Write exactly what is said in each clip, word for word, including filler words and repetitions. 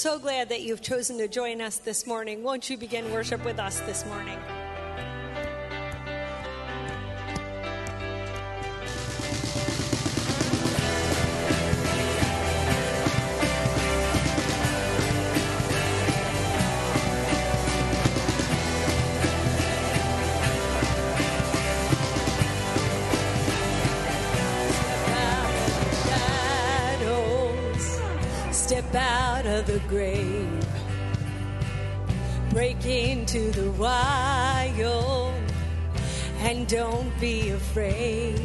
so glad that you've chosen to join us this morning. Won't you begin worship with us this morning? Step out of the grave, break into the wild, and don't be afraid.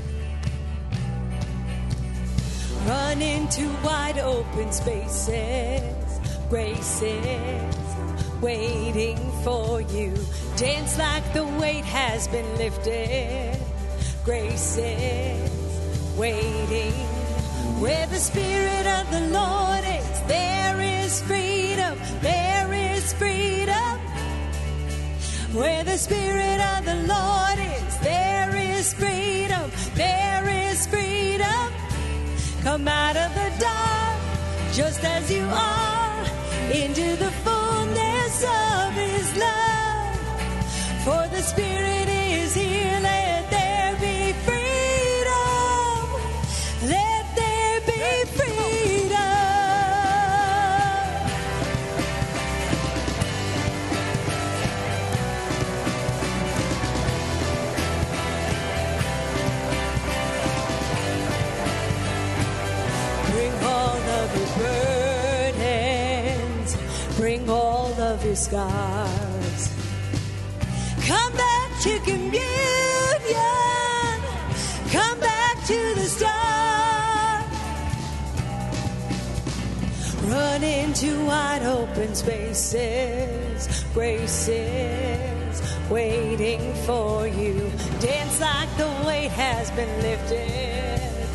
Run into wide open spaces, graces waiting for you. Dance like the weight has been lifted, graces waiting. Where the Spirit of the Lord is, there is freedom, there is freedom. Where the Spirit of the Lord is, there is freedom, there is freedom. Come out of the dark, just as you are, into the fullness of His love. For the Spirit is here, let there be freedom. Let bring all of your scars. Come back to communion. Come back to the start. Run into wide open spaces, graces waiting for you. Dance like the weight has been lifted,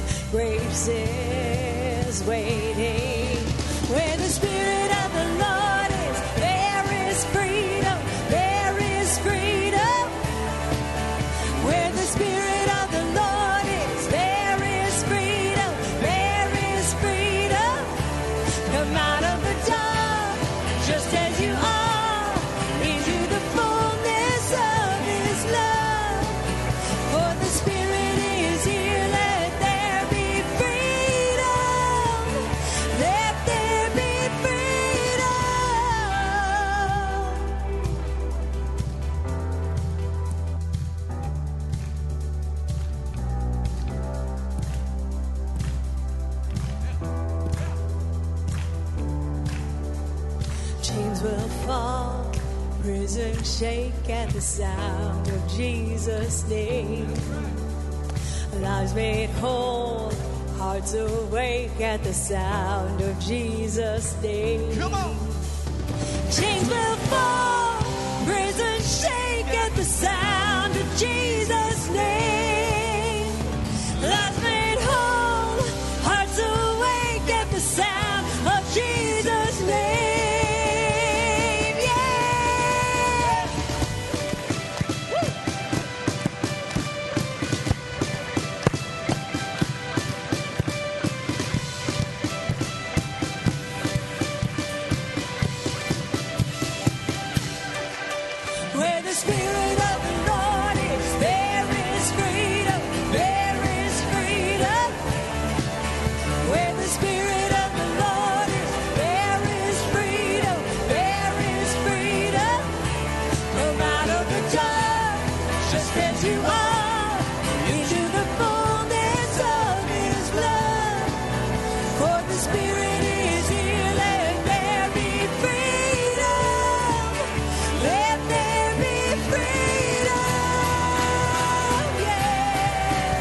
graces waiting. Where the Spirit of the Lord is, there is freedom, there is freedom. Where the Spirit of the Lord is, there is freedom, there is freedom. Come out of the dark, just as you are, into the fullness of His love. For the Spirit is here, let there be freedom. Let there be will fall, prison shake at the sound of Jesus' name. Lives made whole, hearts awake at the sound of Jesus' name. Come on! Chains will fall, prison shake at the sound of Jesus' name. Lives made whole, hearts awake at the sound of Jesus' name. Where the Spirit of the Lord is, there is freedom, there is freedom. Where the Spirit of the Lord is, there is freedom, there is freedom. Come out of the dark, just as you are, into the fullness of His love. For the Spirit is here, let there be freedom. Let there be freedom, yeah.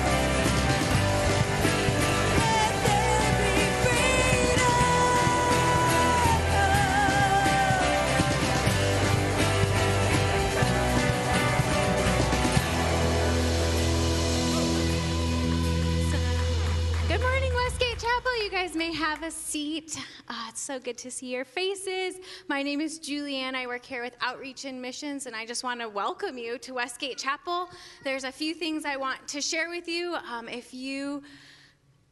Let there be freedom. Good morning, Westgate Chapel. You guys may have a seat. Uh, it's so good to see your faces. My name is Julianne. I work here with Outreach and Missions, and I just want to welcome you to Westgate Chapel. There's a few things I want to share with you. Um, if you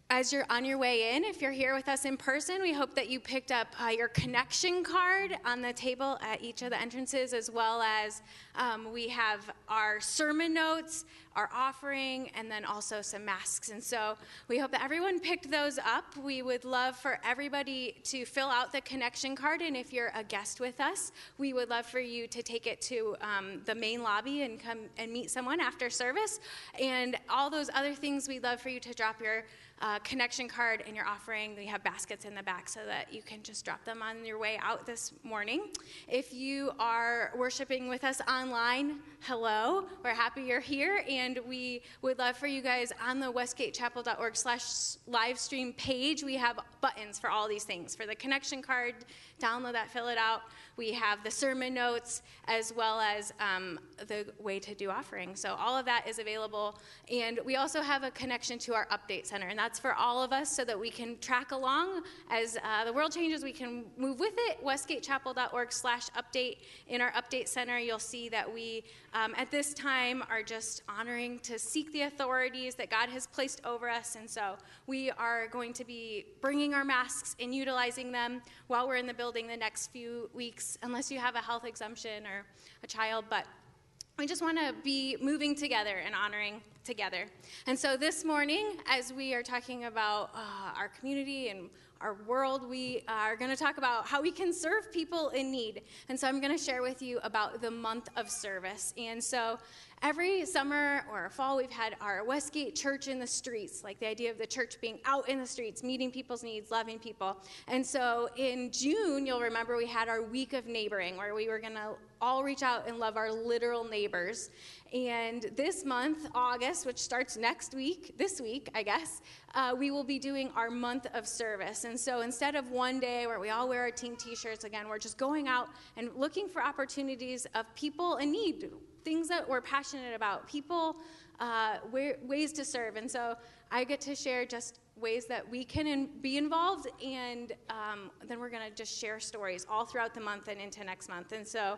as you're on your way in, if you're here with us in person, we hope that you picked up uh, your connection card on the table at each of the entrances, as well as um, we have our sermon notes, our offering, and then also some masks. And so we hope that everyone picked those up. We would love for everybody to fill out the connection card, and if you're a guest with us, we would love for you to take it to um, the main lobby and come and meet someone after service. And all those other things, we'd love for you to drop your Uh, connection card and your offering. We have baskets in the back so that you can just drop them on your way out this morning. If you are worshiping with us online, hello. We're happy you're here, and we would love for you guys on the westgatechapel.org slash live stream page. We have buttons for all these things. For the connection card, download that, fill it out. We have the sermon notes, as well as um, the way to do offering. So all of that is available. And we also have a connection to our update center, and that's for all of us so that we can track along. As uh, the world changes, we can move with it. westgatechapel.org slash update. In our update center, you'll see that we, um, at this time, are just honoring to seek the authorities that God has placed over us. And so we are going to be bringing our masks and utilizing them while we're in the building the next few weeks, unless you have a health exemption or a child. But we just want to be moving together and honoring together. And so this morning, as we are talking about uh, our community and our world, we are going to talk about how we can serve people in need. And so I'm going to share with you about the month of service. And so every summer or fall, we've had our Westgate Church in the streets, like the idea of the church being out in the streets, meeting people's needs, loving people. And so in June, you'll remember we had our week of neighboring, where we were going to all reach out and love our literal neighbors. And this month, August, which starts next week, this week, I guess, uh, we will be doing our month of service. And so instead of one day where we all wear our team t-shirts, again, we're just going out and looking for opportunities of people in need, things that we're passionate about, people, uh, where, ways to serve. And so I get to share just ways that we can in, be involved, and um, then we're going to just share stories all throughout the month and into next month. And so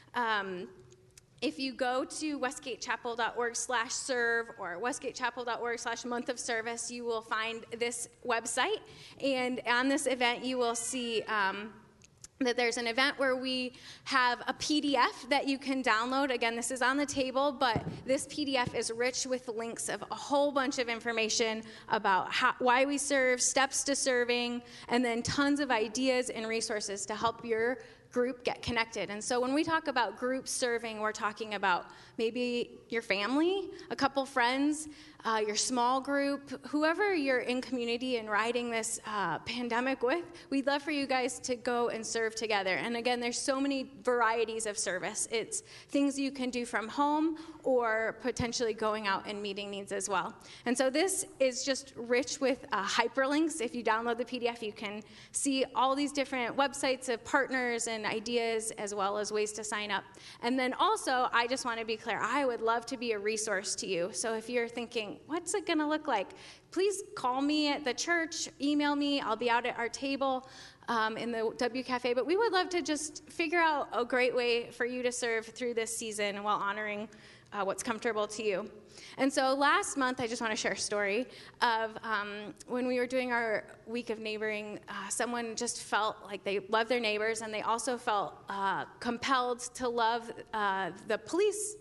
um, if you go to westgatechapel.org slash serve or westgatechapel.org slash month of service, you will find this website. And on this event, you will see um, that there's an event where we have a P D F that you can download. Again, this is on the table, but this P D F is rich with links of a whole bunch of information about how, why we serve, steps to serving, and then tons of ideas and resources to help your group get connected. And so when we talk about group serving, we're talking about maybe your family, a couple friends, uh, your small group, whoever you're in community and riding this uh, pandemic with. We'd love for you guys to go and serve together. And again, there's so many varieties of service. It's things you can do from home or potentially going out and meeting needs as well. And so this is just rich with uh, hyperlinks. If you download the P D F, you can see all these different websites of partners and ideas, as well as ways to sign up. And then also, I just want to be clear, I would love to be a resource to you. So if you're thinking, what's it going to look like? Please call me at the church, email me. I'll be out at our table um, in the W Cafe. But we would love to just figure out a great way for you to serve through this season while honoring uh, what's comfortable to you. And so last month, I just want to share a story of um, when we were doing our week of neighboring, uh, someone just felt like they loved their neighbors, and they also felt uh, compelled to love uh, the police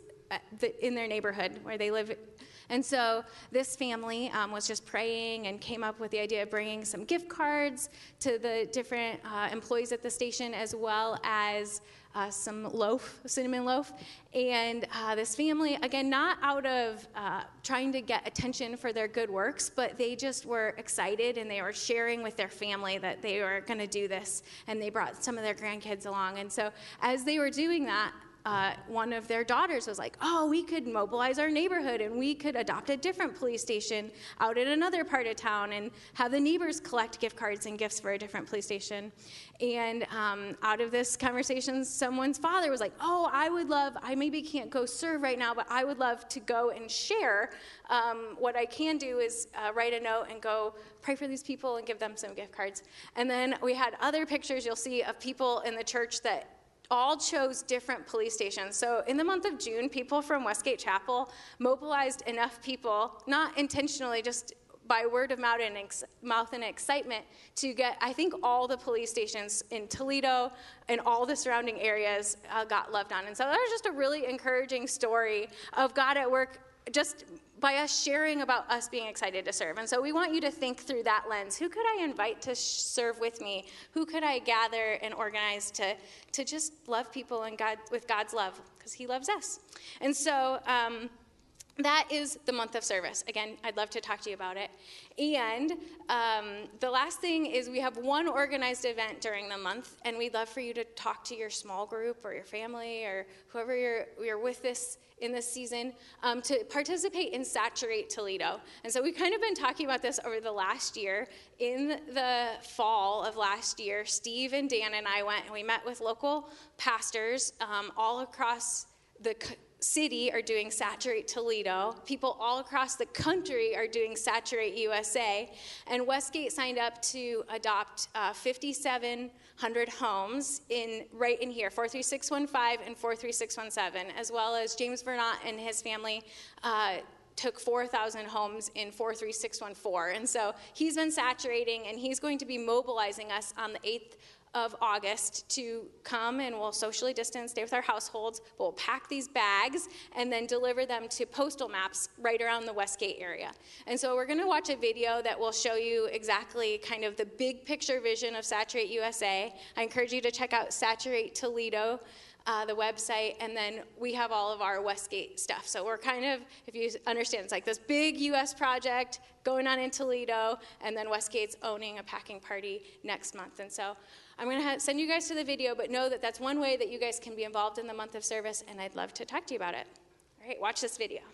in their neighborhood where they live. And so this family um, was just praying and came up with the idea of bringing some gift cards to the different uh, employees at the station, as well as uh, some loaf, cinnamon loaf. And uh, this family, again, not out of uh, trying to get attention for their good works, but they just were excited, and they were sharing with their family that they were going to do this. And they brought some of their grandkids along. And so as they were doing that, Uh, one of their daughters was like, oh, we could mobilize our neighborhood, and we could adopt a different police station out in another part of town and have the neighbors collect gift cards and gifts for a different police station. And um, out of this conversation, someone's father was like, oh, I would love, I maybe can't go serve right now, but I would love to go and share. Um, what I can do is uh, write a note and go pray for these people and give them some gift cards. And then we had other pictures you'll see of people in the church that all chose different police stations. So in the month of June, people from Westgate Chapel mobilized enough people, not intentionally, just by word of mouth and, ex- mouth and excitement to get, I think, all the police stations in Toledo and all the surrounding areas uh, got loved on. And so that was just a really encouraging story of God at work, just by us sharing about us being excited to serve. And so we want you to think through that lens. Who could I invite to sh- serve with me? Who could I gather and organize to, to just love people and God with God's love? Because he loves us. And so um, that is the month of service. Again, I'd love to talk to you about it. And um, the last thing is we have one organized event during the month, and we'd love for you to talk to your small group or your family or whoever you're, you're with this in this season um, to participate in Saturate Toledo. And so we've kind of been talking about this over the last year. In the fall of last year, Steve and Dan and I went and we met with local pastors um, all across the c- city are doing Saturate Toledo. People all across the country are doing Saturate U S A. And Westgate signed up to adopt uh, fifty-seven hundred homes in right in here, four three six one five and four three six one seven, as well as James Bernat and his family uh, took four thousand homes in four three six one four. And so he's been saturating, and he's going to be mobilizing us on the eighth of August to come, and we'll socially distance, stay with our households, but we'll pack these bags and then deliver them to postal maps right around the Westgate area. And so we're going to watch a video that will show you exactly kind of the big picture vision of Saturate U S A. I encourage you to check out Saturate Toledo, Uh, the website, and then we have all of our Westgate stuff. So we're kind of, if you understand, it's like this big U S project going on in Toledo, and then Westgate's owning a packing party next month. And so I'm going to ha- send you guys to the video, but know that that's one way that you guys can be involved in the month of service, and I'd love to talk to you about it. All right, watch this video.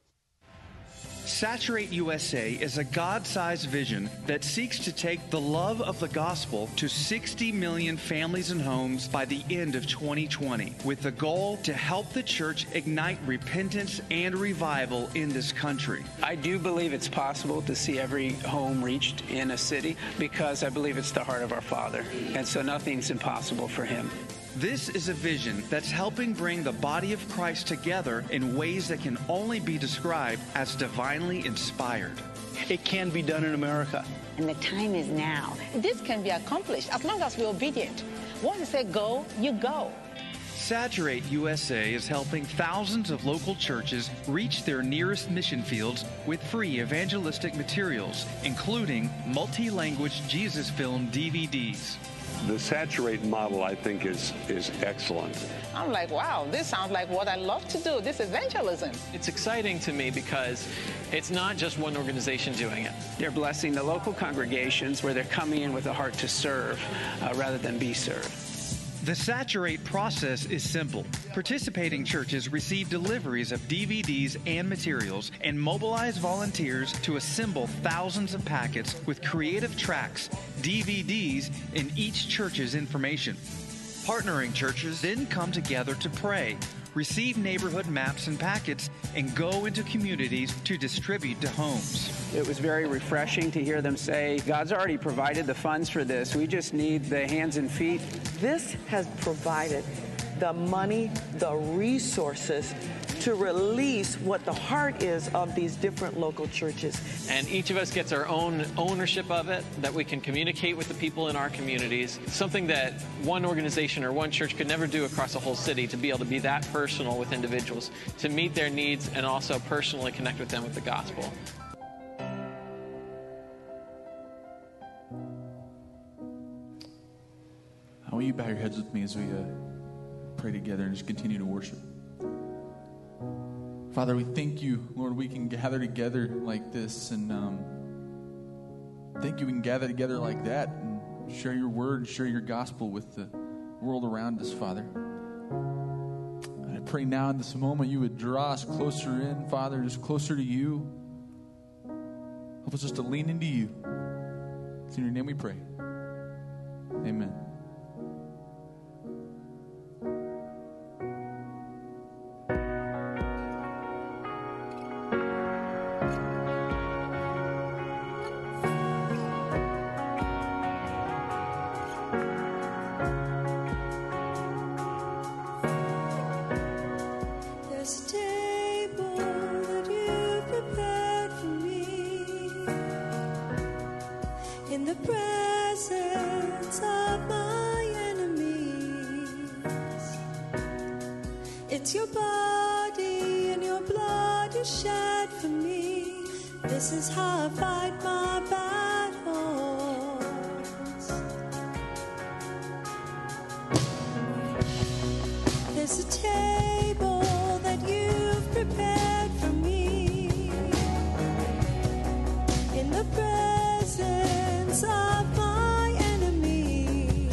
Saturate U S A is a God-sized vision that seeks to take the love of the gospel to sixty million families and homes by the end of twenty twenty, with the goal to help the church ignite repentance and revival in this country. I do believe it's possible to see every home reached in a city because I believe it's the heart of our Father, and so nothing's impossible for him. This is a vision that's helping bring the body of Christ together in ways that can only be described as divinely inspired. It can be done in America. And the time is now. This can be accomplished as long as we're obedient. Once you say go, you go. Saturate U S A is helping thousands of local churches reach their nearest mission fields with free evangelistic materials, including multi-language Jesus film D V Ds. The Saturate model, I think, is is excellent. I'm like, wow, this sounds like what I love to do, this evangelism. It's exciting to me because it's not just one organization doing it. They're blessing the local congregations where they're coming in with a heart to serve uh, rather than be served. The Saturate process is simple. Participating churches receive deliveries of D V Ds and materials and mobilize volunteers to assemble thousands of packets with creative tracks, D V Ds, and each church's information. Partnering churches then come together to pray, receive neighborhood maps and packets, and go into communities to distribute to homes. It was very refreshing to hear them say, God's already provided the funds for this. We just need the hands and feet. This has provided the money, the resources to release what the heart is of these different local churches. And each of us gets our own ownership of it, that we can communicate with the people in our communities. Something that one organization or one church could never do across a whole city, to be able to be that personal with individuals, to meet their needs and also personally connect with them with the gospel. How will you bow your heads with me as we uh, pray together and just continue to worship? Father, we thank you, Lord, we can gather together like this, and um, thank you we can gather together like that and share your word and share your gospel with the world around us, Father. And I pray now in this moment you would draw us closer in, Father, just closer to you. Help us just to lean into you. It's in your name we pray. Amen. There's a table that you prepared for me. for me. This is how I fight my battles. There's a table that you've prepared for me in the presence of my enemies.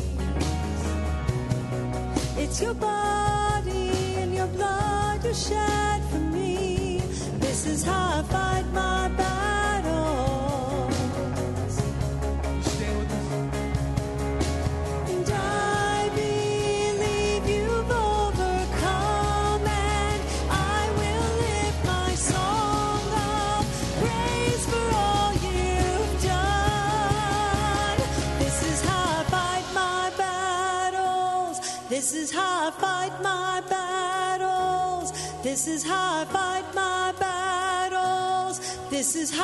It's your body and your blood you shed for me. This is how I fight my battles. Stand with us. And I believe you've overcome, and I will lift my song of praise for all you've done. This is how I fight my battles. This is how I fight my battles. This is how I fight my battles. This is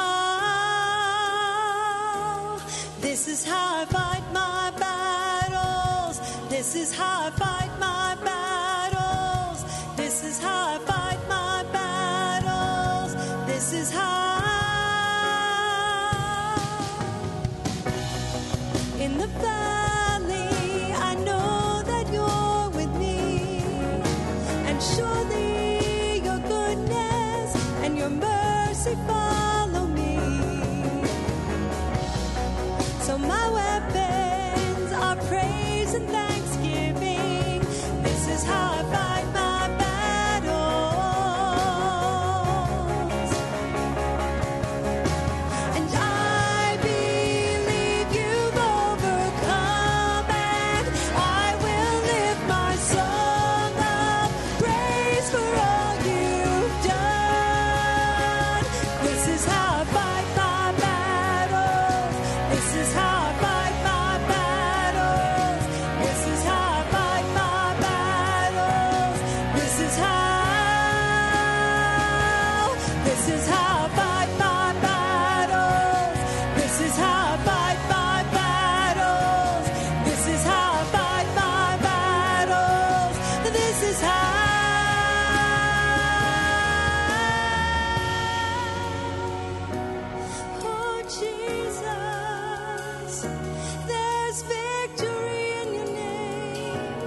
how. This is how I fight my battles. This is how I fight my battles. This is how I fight my battles. This is how. In the valley, I know that you're with me, and surely your goodness and your mercy follow me. So my weapons are praise and thanksgiving. This is how I fight my battles. And I believe you've overcome, and I will lift my song of praise for all you've done. This is how I fight my battles. This is how I fight my battles. This is how I fight my battles. This is how. This is how I fight my battles. This is how I fight my battles. This is how I fight my battles. This is how. Oh, Jesus, there's victory in your name.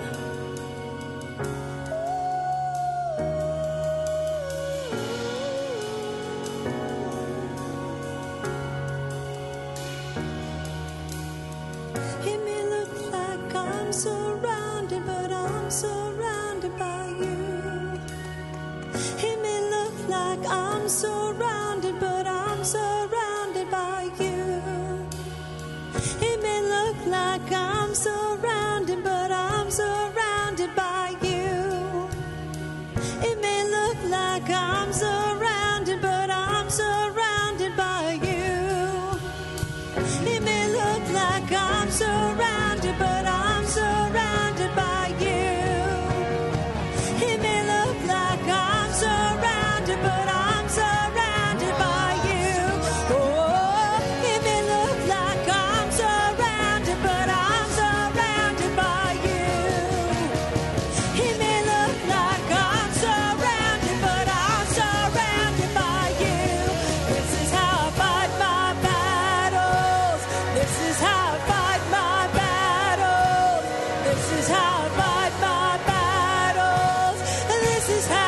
It may look like I'm surrounded, but I'm surrounded by you. It may look like I'm surrounded, but I'm surrounded by you. It may look like I'm surrounded, but I'm surrounded by you. It may look like I'm surrounded, but I'm surrounded by you. It may look like I'm surrounded, but I'm surrounded by you. It may look like I'm surrounded, but I'm surrounded by you. Oh, it may look like I'm surrounded, but I'm surrounded by you. It may look like I'm surrounded, but I'm surrounded by you. This is how I fight my battles. This is how I fight my battles. This is how I fight my battles. And this is how.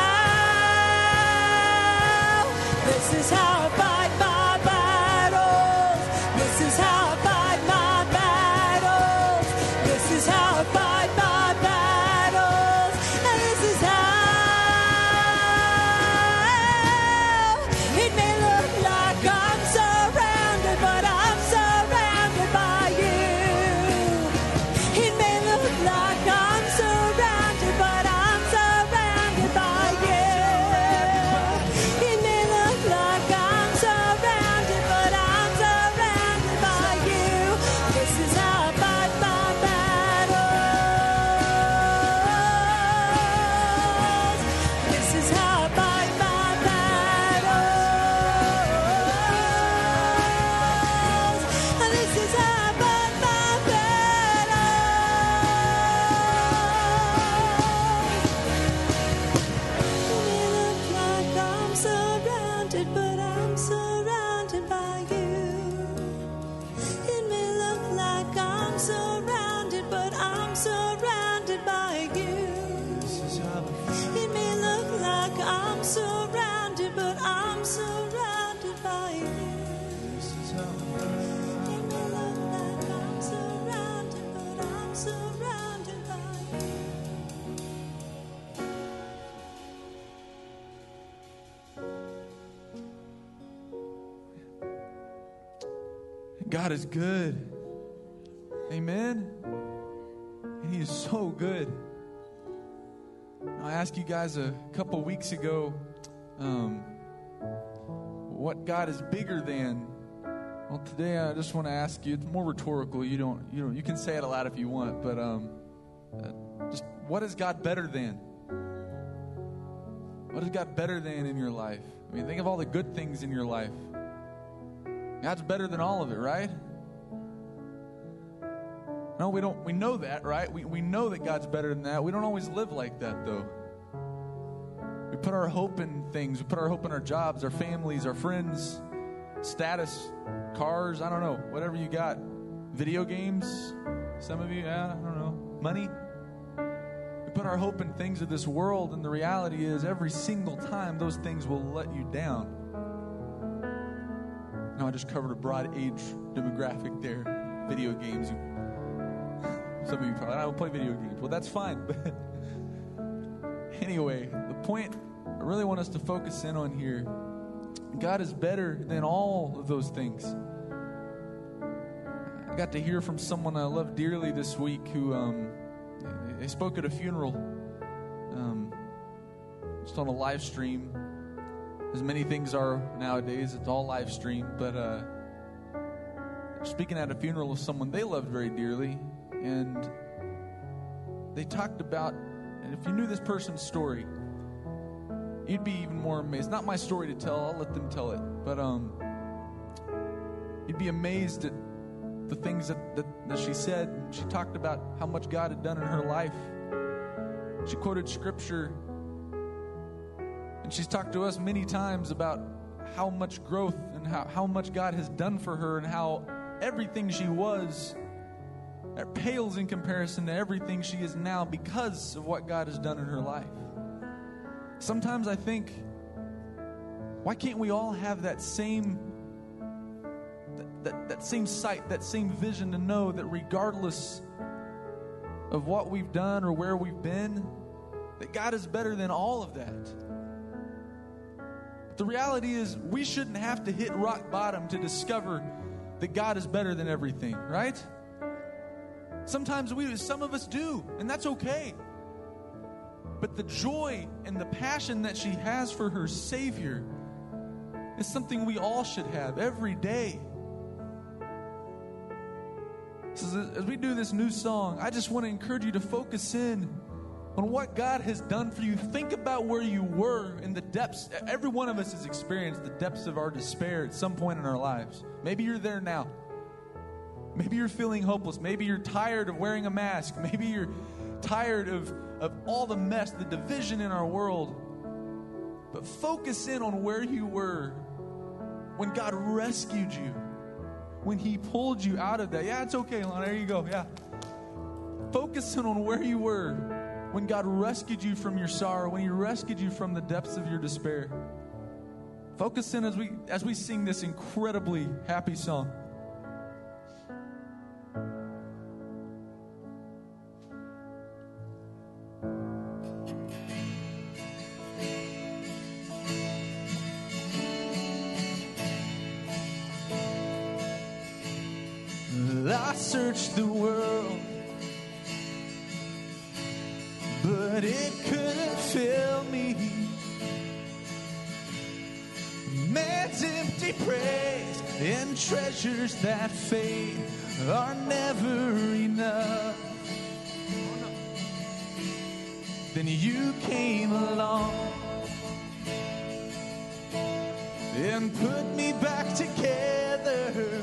This is how I fight my battles. This is how I fight my battles. This is how I fight my battles. And this is how. It may look like I'm surrounded, but I'm surrounded by you. It may look like I'm surrounded, but I'm surrounded by you. It may look like I'm I'm surrounded by you. It may look like I'm surrounded, but I'm surrounded by you. It may look like I'm surrounded, but I'm surrounded by you. It may look like I'm surrounded, but I'm surrounded by you. God is good. Amen. And He is so good. I asked you guys a couple weeks ago um, what God is bigger than. Well, today I just want to ask you. It's more rhetorical. You don't. You don't. You can say it aloud if you want. But um, uh, just what is God better than? What is God better than in your life? I mean, think of all the good things in your life. God's better than all of it, right? No, we don't. We know that, right? We we know that God's better than that. We don't always live like that, though. We put our hope in things. We put our hope in our jobs, our families, our friends, status, cars. I don't know, whatever you got. Video games. Some of you, yeah, I don't know. Money. We put our hope in things of this world, and the reality is, every single time, those things will let you down. Now, I just covered a broad age demographic there. Video games. Some of you probably, I don't play video games. Well, that's fine. But anyway, the point I really want us to focus in on here, God is better than all of those things. I got to hear from someone I love dearly this week who, um, they spoke at a funeral, um, just on a live stream. As many things are nowadays, it's all live stream. But uh, speaking at a funeral of someone they loved very dearly, and they talked about, and if you knew this person's story, you'd be even more amazed. Not my story to tell, I'll let them tell it. But um, you'd be amazed at the things that, that, that she said. She talked about how much God had done in her life. She quoted scripture. And she's talked to us many times about how much growth and how, how much God has done for her, and how everything she was, that pales in comparison to everything she is now because of what God has done in her life. Sometimes I think, why can't we all have that same that, that, that same sight, that same vision, to know that regardless of what we've done or where we've been, that God is better than all of that. But the reality is, we shouldn't have to hit rock bottom to discover that God is better than everything, right? Sometimes we, some of us do, and that's okay. But the joy and the passion that she has for her Savior is something we all should have every day. So as we do this new song, I just want to encourage you to focus in on what God has done for you. Think about where you were in the depths. Every one of us has experienced the depths of our despair at some point in our lives. Maybe you're there now. Maybe you're feeling hopeless. Maybe you're tired of wearing a mask. Maybe you're tired of, of all the mess, the division in our world. But focus in on where you were when God rescued you, when He pulled you out of that. Yeah, it's okay, Lana. There you go. Yeah. Focus in on where you were when God rescued you from your sorrow, when He rescued you from the depths of your despair. Focus in as we as we sing this incredibly happy song. I searched the world, but it couldn't fill me. Man's empty praise and treasures that fade are never enough. Then you came along and put me back together.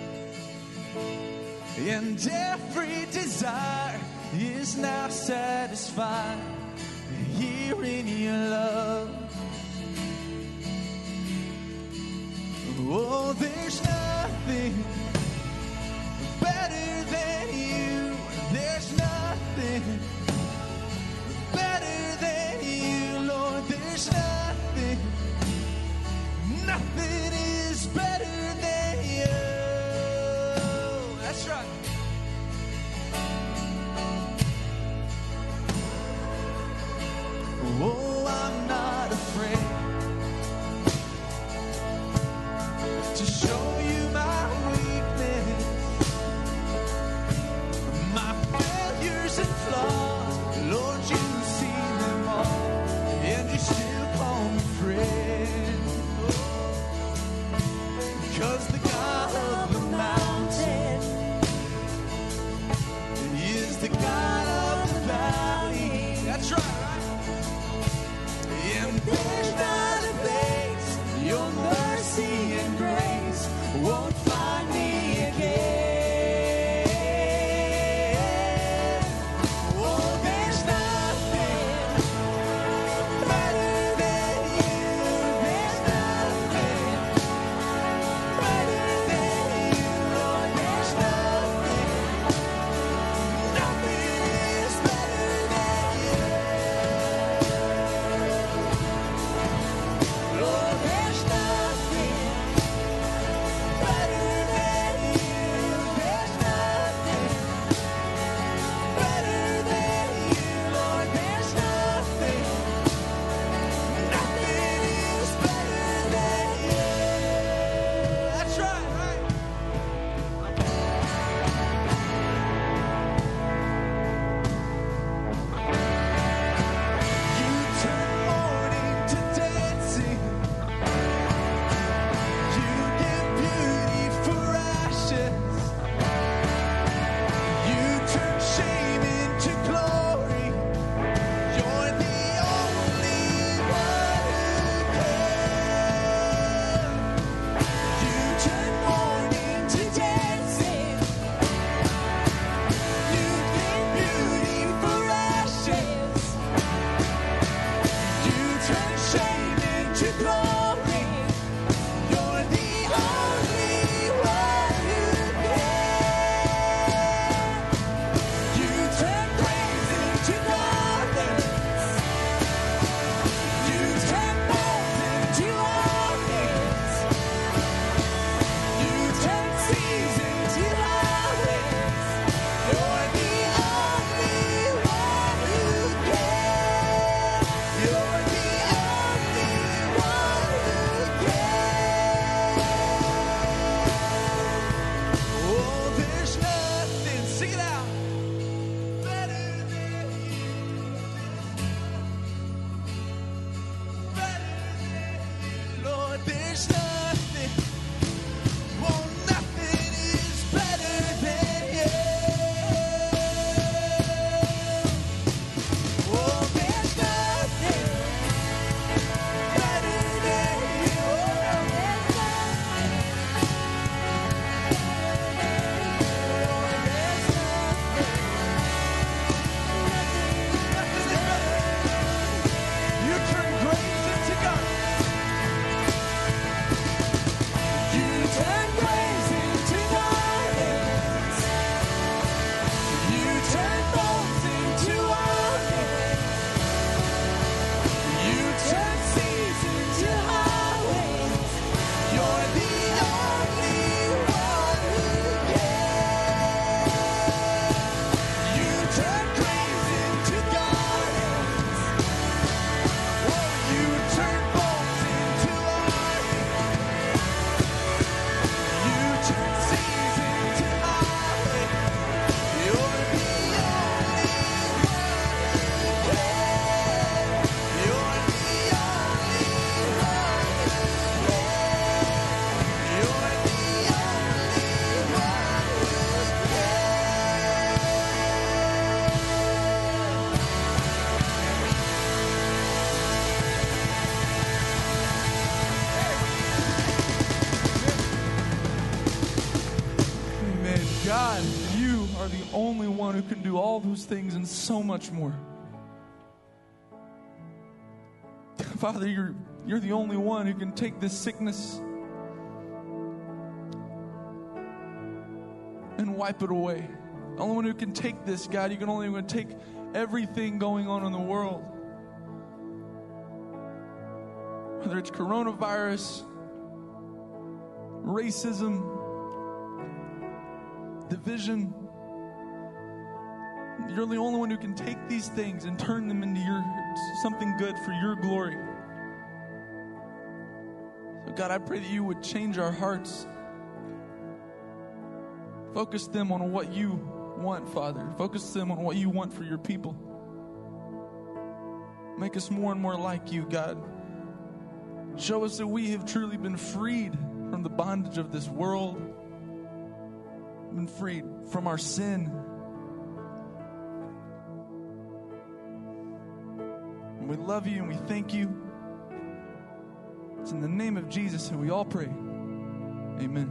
And every desire is now satisfied here in your love. Oh, there's nothing better than you. There's nothing better than you, Lord. There's nothing, nothing is better than you. That's right. Oh, I'm not afraid to show you my weakness, my failures and flaws. Lord, you see them all, and you still call me friend. Because the God of the mountain is the God of the valley. That's right, right? And there's not a place your mercy and grace won't find me again. Oh, there's nothing better than you. There's nothing better than you, Lord. There's nothing, nothing is better than you. Lord, there's nothing better than you. There's nothing better than you, Lord. There's nothing, nothing is better than you. That's right, right? You turn mourning to dancing. You give beauty for ashes. You turn shame into glory. You're the only one who can. You turn mourning to dancing. You give beauty for ashes. You turn shame into glory. You're the only one who can. You turn praise into gardens. You turn bones into orchids. You turn seas into highways. You're the only one who can. You're the only one who can. Oh, there's nothing, sing it out, better than you. Better than you, Lord. There's nothing, oh, nothing is better than you. Oh, there's nothing better than you. Oh, there's nothing. You turn graves into gardens. You turn graves into gardens. You turn bones into orchids. You turn seas into highways. You're the only one who can. You turn graves into gardens. Oh, you turn bones into orchids. You turn seas into highways. You're the only one who can. You're the only one who can. You're the only one who can. Amen. God, you are the only one who can do all those things and so much more. Father, you're, you're the only one who can take this sickness and wipe it away. The only one who can take this, God, you can only one take everything going on in the world. Whether it's coronavirus, racism, division, you're the only one who can take these things and turn them into your something good for your glory. So God, I pray that you would change our hearts. Focus them on what you want, Father. Focus them on what you want for your people. Make us more and more like you, God. Show us that we have truly been freed from the bondage of this world, been freed from our sin. And we love you and we thank you. It's in the name of Jesus that we all pray. Amen.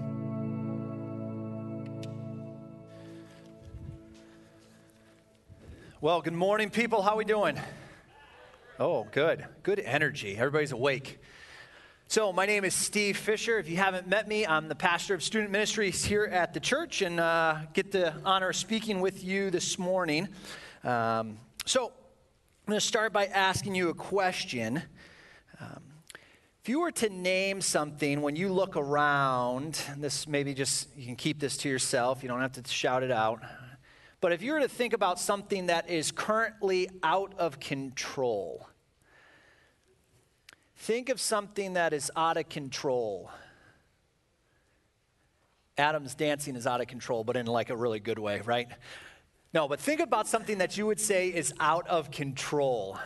Well, good morning, people. How we doing? Oh, good. Good energy. Everybody's awake. So my name is Steve Fisher. If you haven't met me, I'm the pastor of student ministries here at the church, and uh, get the honor of speaking with you this morning. Um, so I'm going to start by asking you a question. Um, if you were to name something when you look around, and this maybe just, you can keep this to yourself, you don't have to shout it out. But if you were to think about something that is currently out of control, think of something that is out of control. Adam's dancing is out of control, but in like a really good way, right? No, but think about something that you would say is out of control.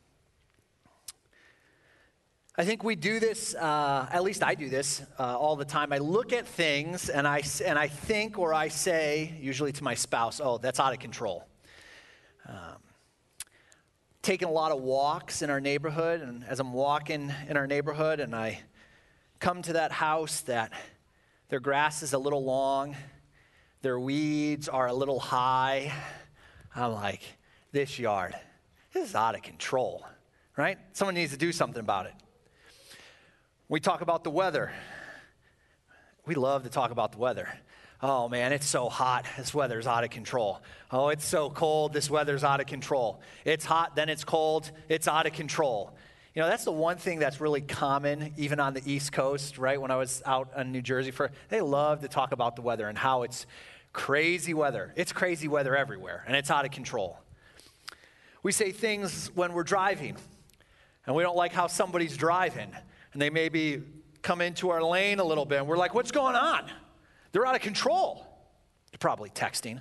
I think we do this, uh, at least I do this uh, all the time. I look at things and I, and I think or I say, usually to my spouse, oh, that's out of control. Um, taking a lot of walks in our neighborhood, and as I'm walking in our neighborhood and I come to that house that their grass is a little long, their weeds are a little high, I'm like, this yard, this is out of control, right? Someone needs to do something about it. We talk about the weather. We love to talk about the weather. Oh man, it's so hot, this weather's out of control. Oh, it's so cold, this weather's out of control. It's hot, then it's cold, it's out of control. You know, that's the one thing that's really common, even on the East Coast, right? When I was out in New Jersey, for they love to talk about the weather and how it's crazy weather. It's crazy weather everywhere, and it's out of control. We say things when we're driving, and we don't like how somebody's driving, and they maybe come into our lane a little bit, and we're like, what's going on? They're out of control. They're probably texting.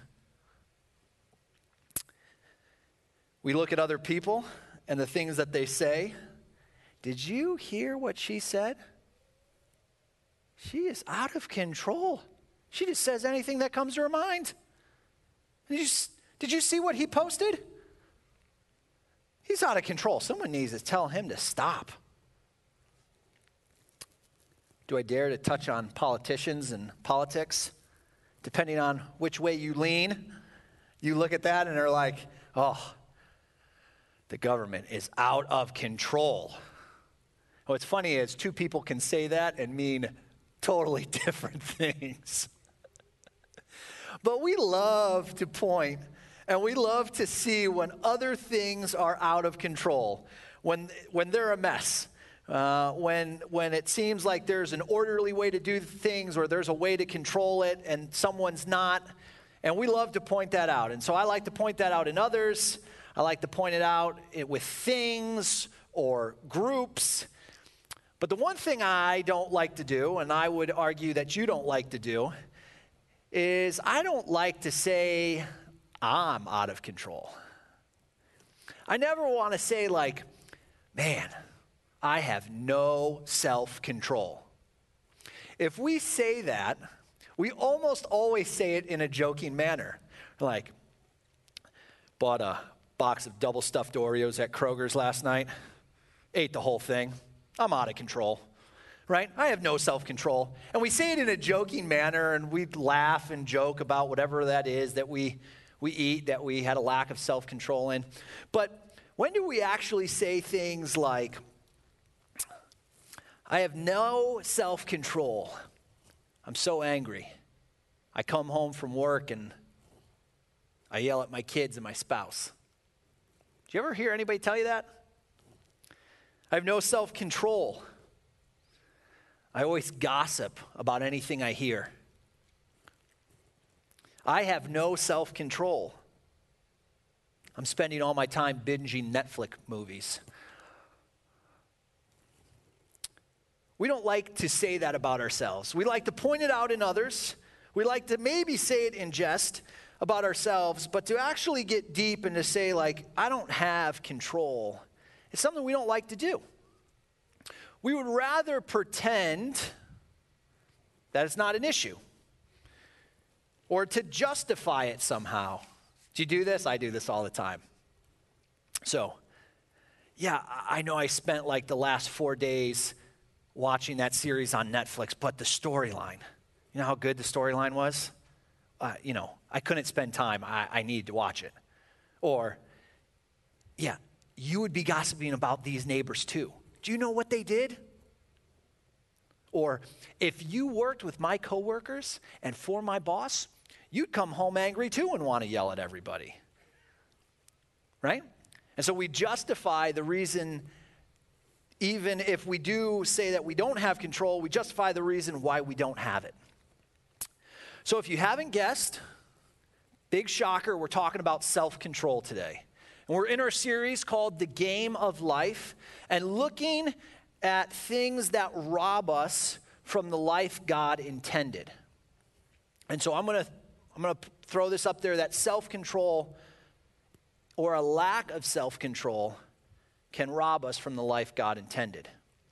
We look at other people and the things that they say. Did you hear what she said? She is out of control. She just says anything that comes to her mind. Did you, did you see what he posted? He's out of control. Someone needs to tell him to stop. Do I dare to touch on politicians and politics? Depending on which way you lean, you look at that and are like, oh, the government is out of control. What's funny is two people can say that and mean totally different things. But we love to point and we love to see when other things are out of control, when, when they're a mess. Uh, when when it seems like there's an orderly way to do things or there's a way to control it and someone's not. And we love to point that out. And so I like to point that out in others. I like to point it out with things or groups. But the one thing I don't like to do, and I would argue that you don't like to do, is I don't like to say I'm out of control. I never want to say like, man, I have no self-control. If we say that, we almost always say it in a joking manner. Like, bought a box of double stuffed Oreos at Kroger's last night, ate the whole thing. I'm out of control, right? I have no self-control. And we say it in a joking manner, and we laugh and joke about whatever that is that we, we eat, that we had a lack of self-control in. But when do we actually say things like, I have no self-control. I'm so angry. I come home from work and I yell at my kids and my spouse. Do you ever hear anybody tell you that? I have no self-control. I always gossip about anything I hear. I have no self-control. I'm spending all my time binging Netflix movies. We don't like to say that about ourselves. We like to point it out in others. We like to maybe say it in jest about ourselves, but to actually get deep and to say, like, I don't have control, it's something we don't like to do. We would rather pretend that it's not an issue or to justify it somehow. Do you do this? I do this all the time. So, yeah, I know I spent like the last four days watching that series on Netflix, but the storyline, you know how good the storyline was? Uh, you know, I couldn't spend time. I, I needed to watch it. Or, yeah, you would be gossiping about these neighbors too. Do you know what they did? Or, if you worked with my coworkers and for my boss, you'd come home angry too and want to yell at everybody. Right? And so we justify the reason, even if we do say that we don't have control, we justify the reason why we don't have it. So if you haven't guessed, big shocker, we're talking about self-control today. And we're in our series called The Game of Life and looking at things that rob us from the life God intended. And so I'm going to I'm going to throw this up there, that self-control or a lack of self-control can rob us from the life God intended.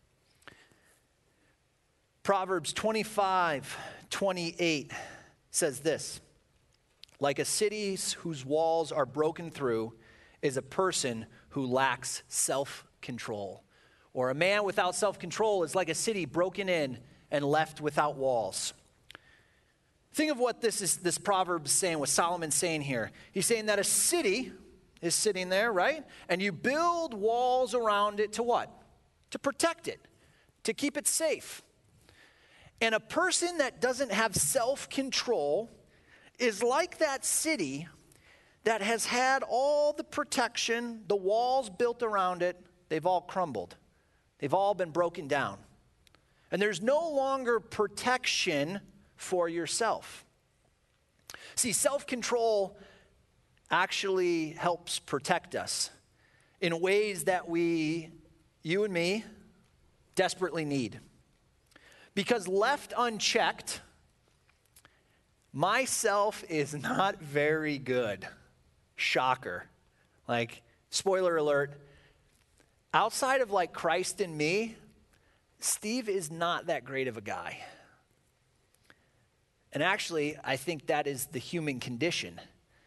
Proverbs twenty-five twenty-eight says this: like a city whose walls are broken through is a person who lacks self-control. Or a man without self-control is like a city broken in and left without walls. Think of what this is, this proverb is saying, what Solomon's saying here. He's saying that a city is sitting there, right? And you build walls around it to what? To protect it, to keep it safe. And a person that doesn't have self-control is like that city that has had all the protection, the walls built around it, they've all crumbled. They've all been broken down. And there's no longer protection for yourself. See, self-control actually helps protect us in ways that we, you and me, desperately need. Because left unchecked, myself is not very good. Shocker. Like, spoiler alert, outside of like Christ and me, Steve is not that great of a guy. And actually, I think that is the human condition.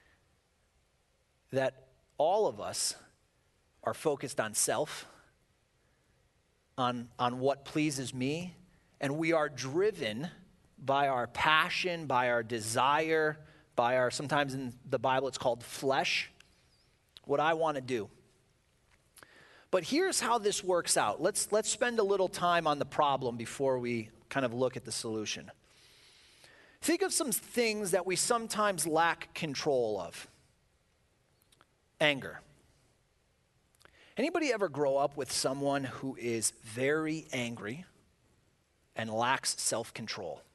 That all of us are focused on self, on, on what pleases me, and we are driven by our passion, by our desire, by our, sometimes in the Bible it's called flesh, what I want to do. But here's how this works out. Let's, let's spend a little time on the problem before we kind of look at the solution. Think of some things that we sometimes lack control of. Anger. Anybody ever grow up with someone who is very angry and lacks self-control?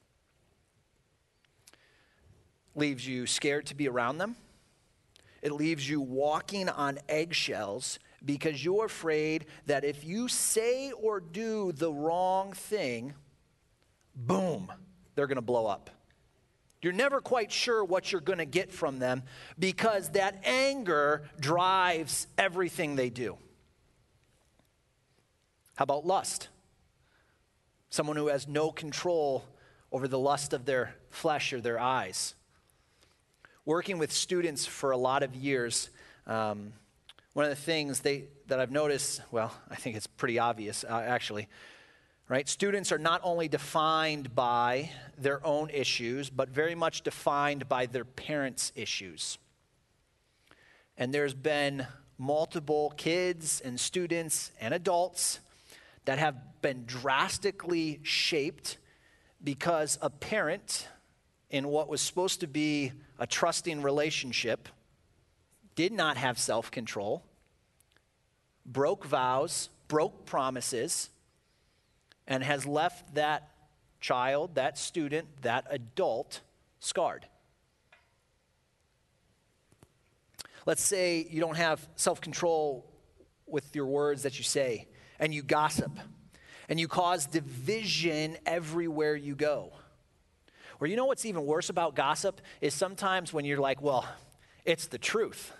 Leaves you scared to be around them. It leaves you walking on eggshells because you're afraid that if you say or do the wrong thing, boom, they're going to blow up. You're never quite sure what you're going to get from them because that anger drives everything they do. How about lust? Someone who has no control over the lust of their flesh or their eyes. Working with students for a lot of years, um, one of the things they that I've noticed, well, I think it's pretty obvious, uh, actually, right? Students are not only defined by their own issues, but very much defined by their parents' issues. And there's been multiple kids and students and adults that have been drastically shaped because a parent in what was supposed to be a trusting relationship, did not have self-control, broke vows, broke promises, and has left that child, that student, that adult scarred. Let's say you don't have self-control with your words that you say, and you gossip, and you cause division everywhere you go. Or you know what's even worse about gossip is sometimes when you're like, well, it's the truth.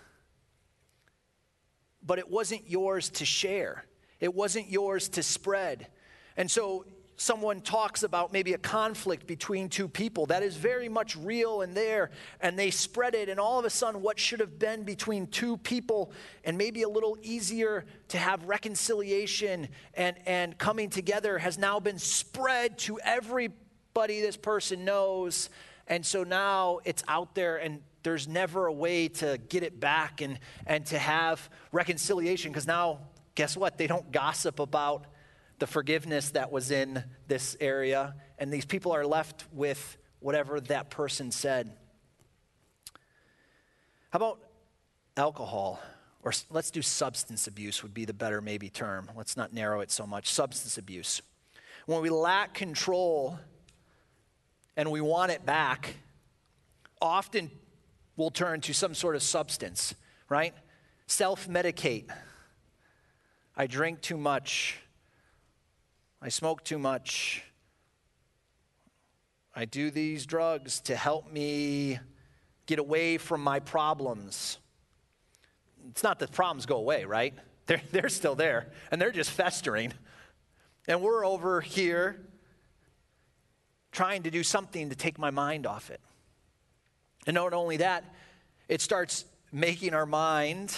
But it wasn't yours to share. It wasn't yours to spread. And so someone talks about maybe a conflict between two people that is very much real and there, and they spread it, and all of a sudden what should have been between two people and maybe a little easier to have reconciliation and, and coming together has now been spread to everybody this person knows. And so now it's out there, and there's never a way to get it back and, and to have reconciliation, because now, guess what? They don't gossip about the forgiveness that was in this area, and these people are left with whatever that person said. How about alcohol? Or let's do substance abuse would be the better maybe term. Let's not narrow it so much. Substance abuse. When we lack control and we want it back, often we'll turn to some sort of substance, right? Self-medicate. I drink too much. I smoke too much. I do these drugs to help me get away from my problems. It's not that problems go away, right? They're, they're still there, and they're just festering. And we're over here trying to do something to take my mind off it. And not only that, it starts making our mind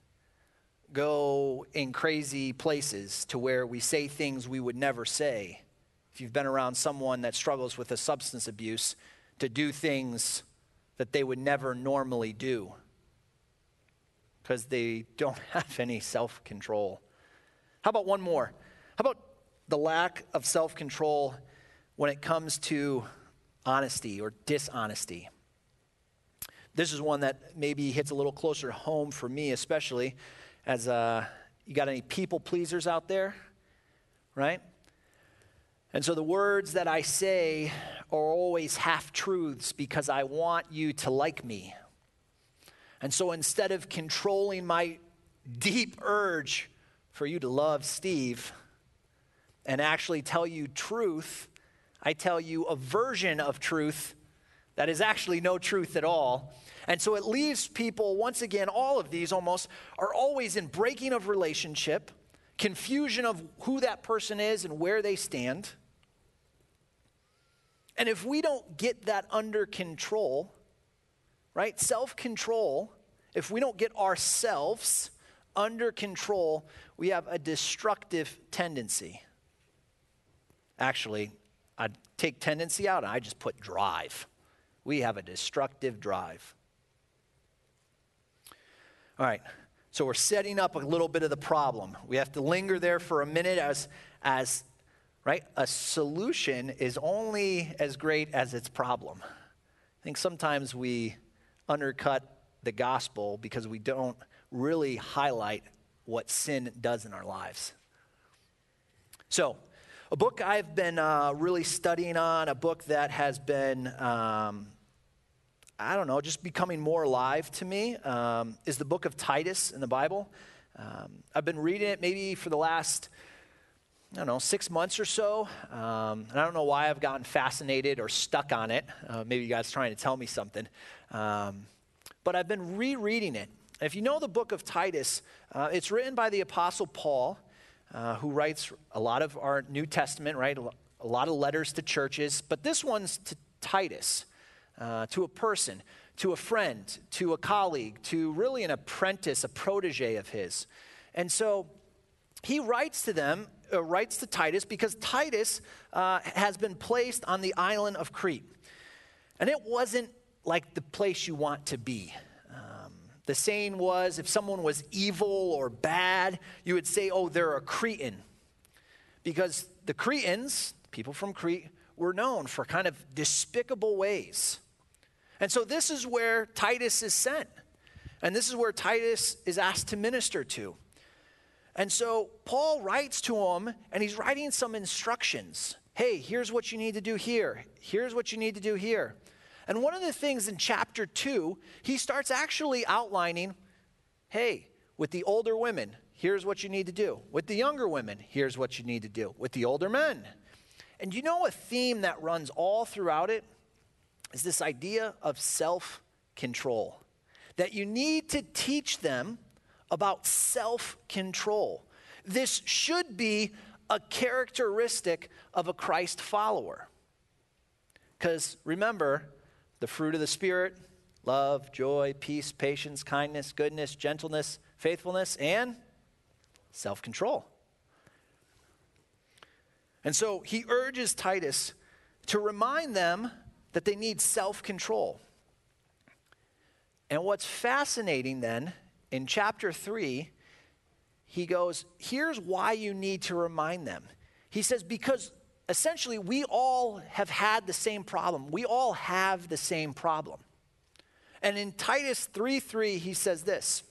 go in crazy places to where we say things we would never say. If you've been around someone that struggles with a substance abuse, to do things that they would never normally do because they don't have any self-control. How about one more? How about the lack of self-control when it comes to honesty or dishonesty? This is one that maybe hits a little closer home for me, especially as uh, you got any people pleasers out there, right? And so the words that I say are always half-truths because I want you to like me. And so instead of controlling my deep urge for you to love Steve and actually tell you truth, I tell you a version of truth that is actually no truth at all. And so it leaves people, once again, all of these almost, are always in breaking of relationship, confusion of who that person is and where they stand. And if we don't get that under control, right, self-control, if we don't get ourselves under control, we have a destructive tendency. Actually, I'd take tendency out and I just put drive. We have a destructive drive. All right, so we're setting up a little bit of the problem. We have to linger there for a minute as, as right, a solution is only as great as its problem. I think sometimes we undercut the gospel because we don't really highlight what sin does in our lives. So, a book I've been uh, really studying on, a book that has been, um, I don't know, just becoming more alive to me, um, is the book of Titus in the Bible. Um, I've been reading it maybe for the last, I don't know, six months or so. Um, and I don't know why I've gotten fascinated or stuck on it. Uh, maybe you guys are trying to tell me something. Um, but I've been rereading it. And if you know the book of Titus, uh, it's written by the Apostle Paul, Uh, who writes a lot of our New Testament, right? A lot of letters to churches. But this one's to Titus, uh, to a person, to a friend, to a colleague, to really an apprentice, a protege of his. And so he writes to them, uh, writes to Titus, because Titus uh, has been placed on the island of Crete. And it wasn't like the place you want to be. The saying was, if someone was evil or bad, you would say, oh, they're a Cretan. Because the Cretans, people from Crete, were known for kind of despicable ways. And so this is where Titus is sent. And this is where Titus is asked to minister to. And so Paul writes to him, and he's writing some instructions. Hey, here's what you need to do here. Here's what you need to do here. And one of the things in chapter two, he starts actually outlining, hey, with the older women, here's what you need to do. With the younger women, here's what you need to do. With the older men. And you know a theme that runs all throughout it is this idea of self-control. That you need to teach them about self-control. This should be a characteristic of a Christ follower. Because remember, the fruit of the Spirit, love, joy, peace, patience, kindness, goodness, gentleness, faithfulness, and self-control. And so he urges Titus to remind them that they need self-control. And what's fascinating then, in chapter three, he goes, here's why you need to remind them. He says, because essentially we all have had the same problem. We all have the same problem. And in Titus three three, he says this,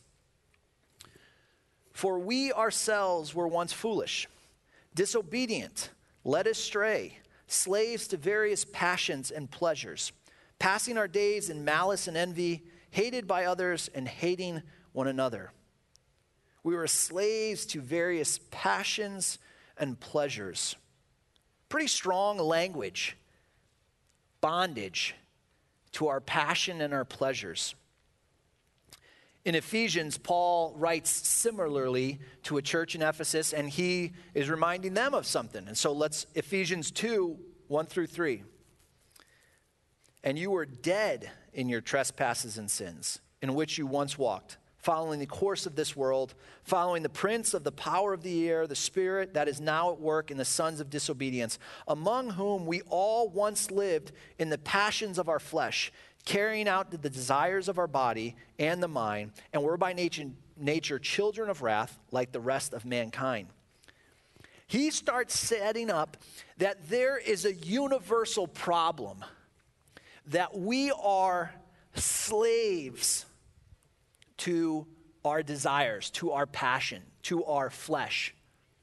for we ourselves were once foolish, disobedient, led astray, slaves to various passions and pleasures, passing our days in malice and envy, hated by others and hating one another. We were slaves to various passions and pleasures. Pretty strong language. Bondage to our passion and our pleasures. In Ephesians, Paul writes similarly to a church in Ephesus, and he is reminding them of something. And so let's, Ephesians two, one through three. And you were dead in your trespasses and sins, in which you once walked, following the course of this world, following the prince of the power of the air, the spirit that is now at work in the sons of disobedience, among whom we all once lived in the passions of our flesh, carrying out the desires of our body and the mind, and were by nature, nature children of wrath like the rest of mankind. He starts setting up that there is a universal problem, that we are slaves to our desires, to our passion, to our flesh.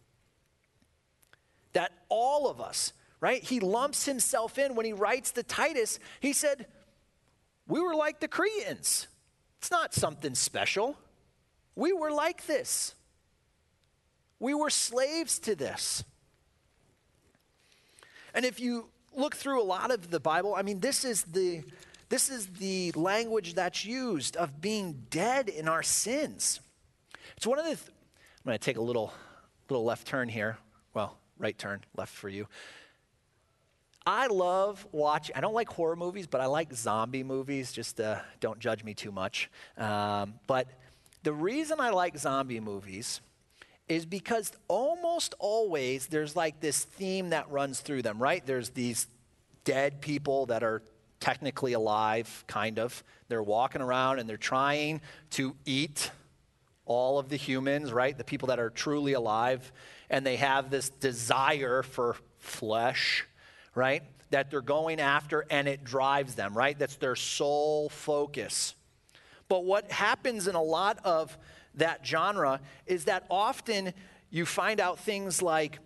That all of us, right? He lumps himself in when he writes to Titus. He said, we were like the Cretans. It's not something special. We were like this. We were slaves to this. And if you look through a lot of the Bible, I mean, this is the this is the language that's used of being dead in our sins. It's one of the, th- I'm going to take a little, little left turn here. Well, right turn, left for you. I love watching, I don't like horror movies, but I like zombie movies. Just uh, don't judge me too much. Um, but the reason I like zombie movies is because almost always there's like this theme that runs through them, right? There's these dead people that are technically alive, kind of. They're walking around and they're trying to eat all of the humans, right? The people that are truly alive. And they have this desire for flesh, right? That they're going after, and it drives them, right? That's their sole focus. But what happens in a lot of that genre is that often you find out things like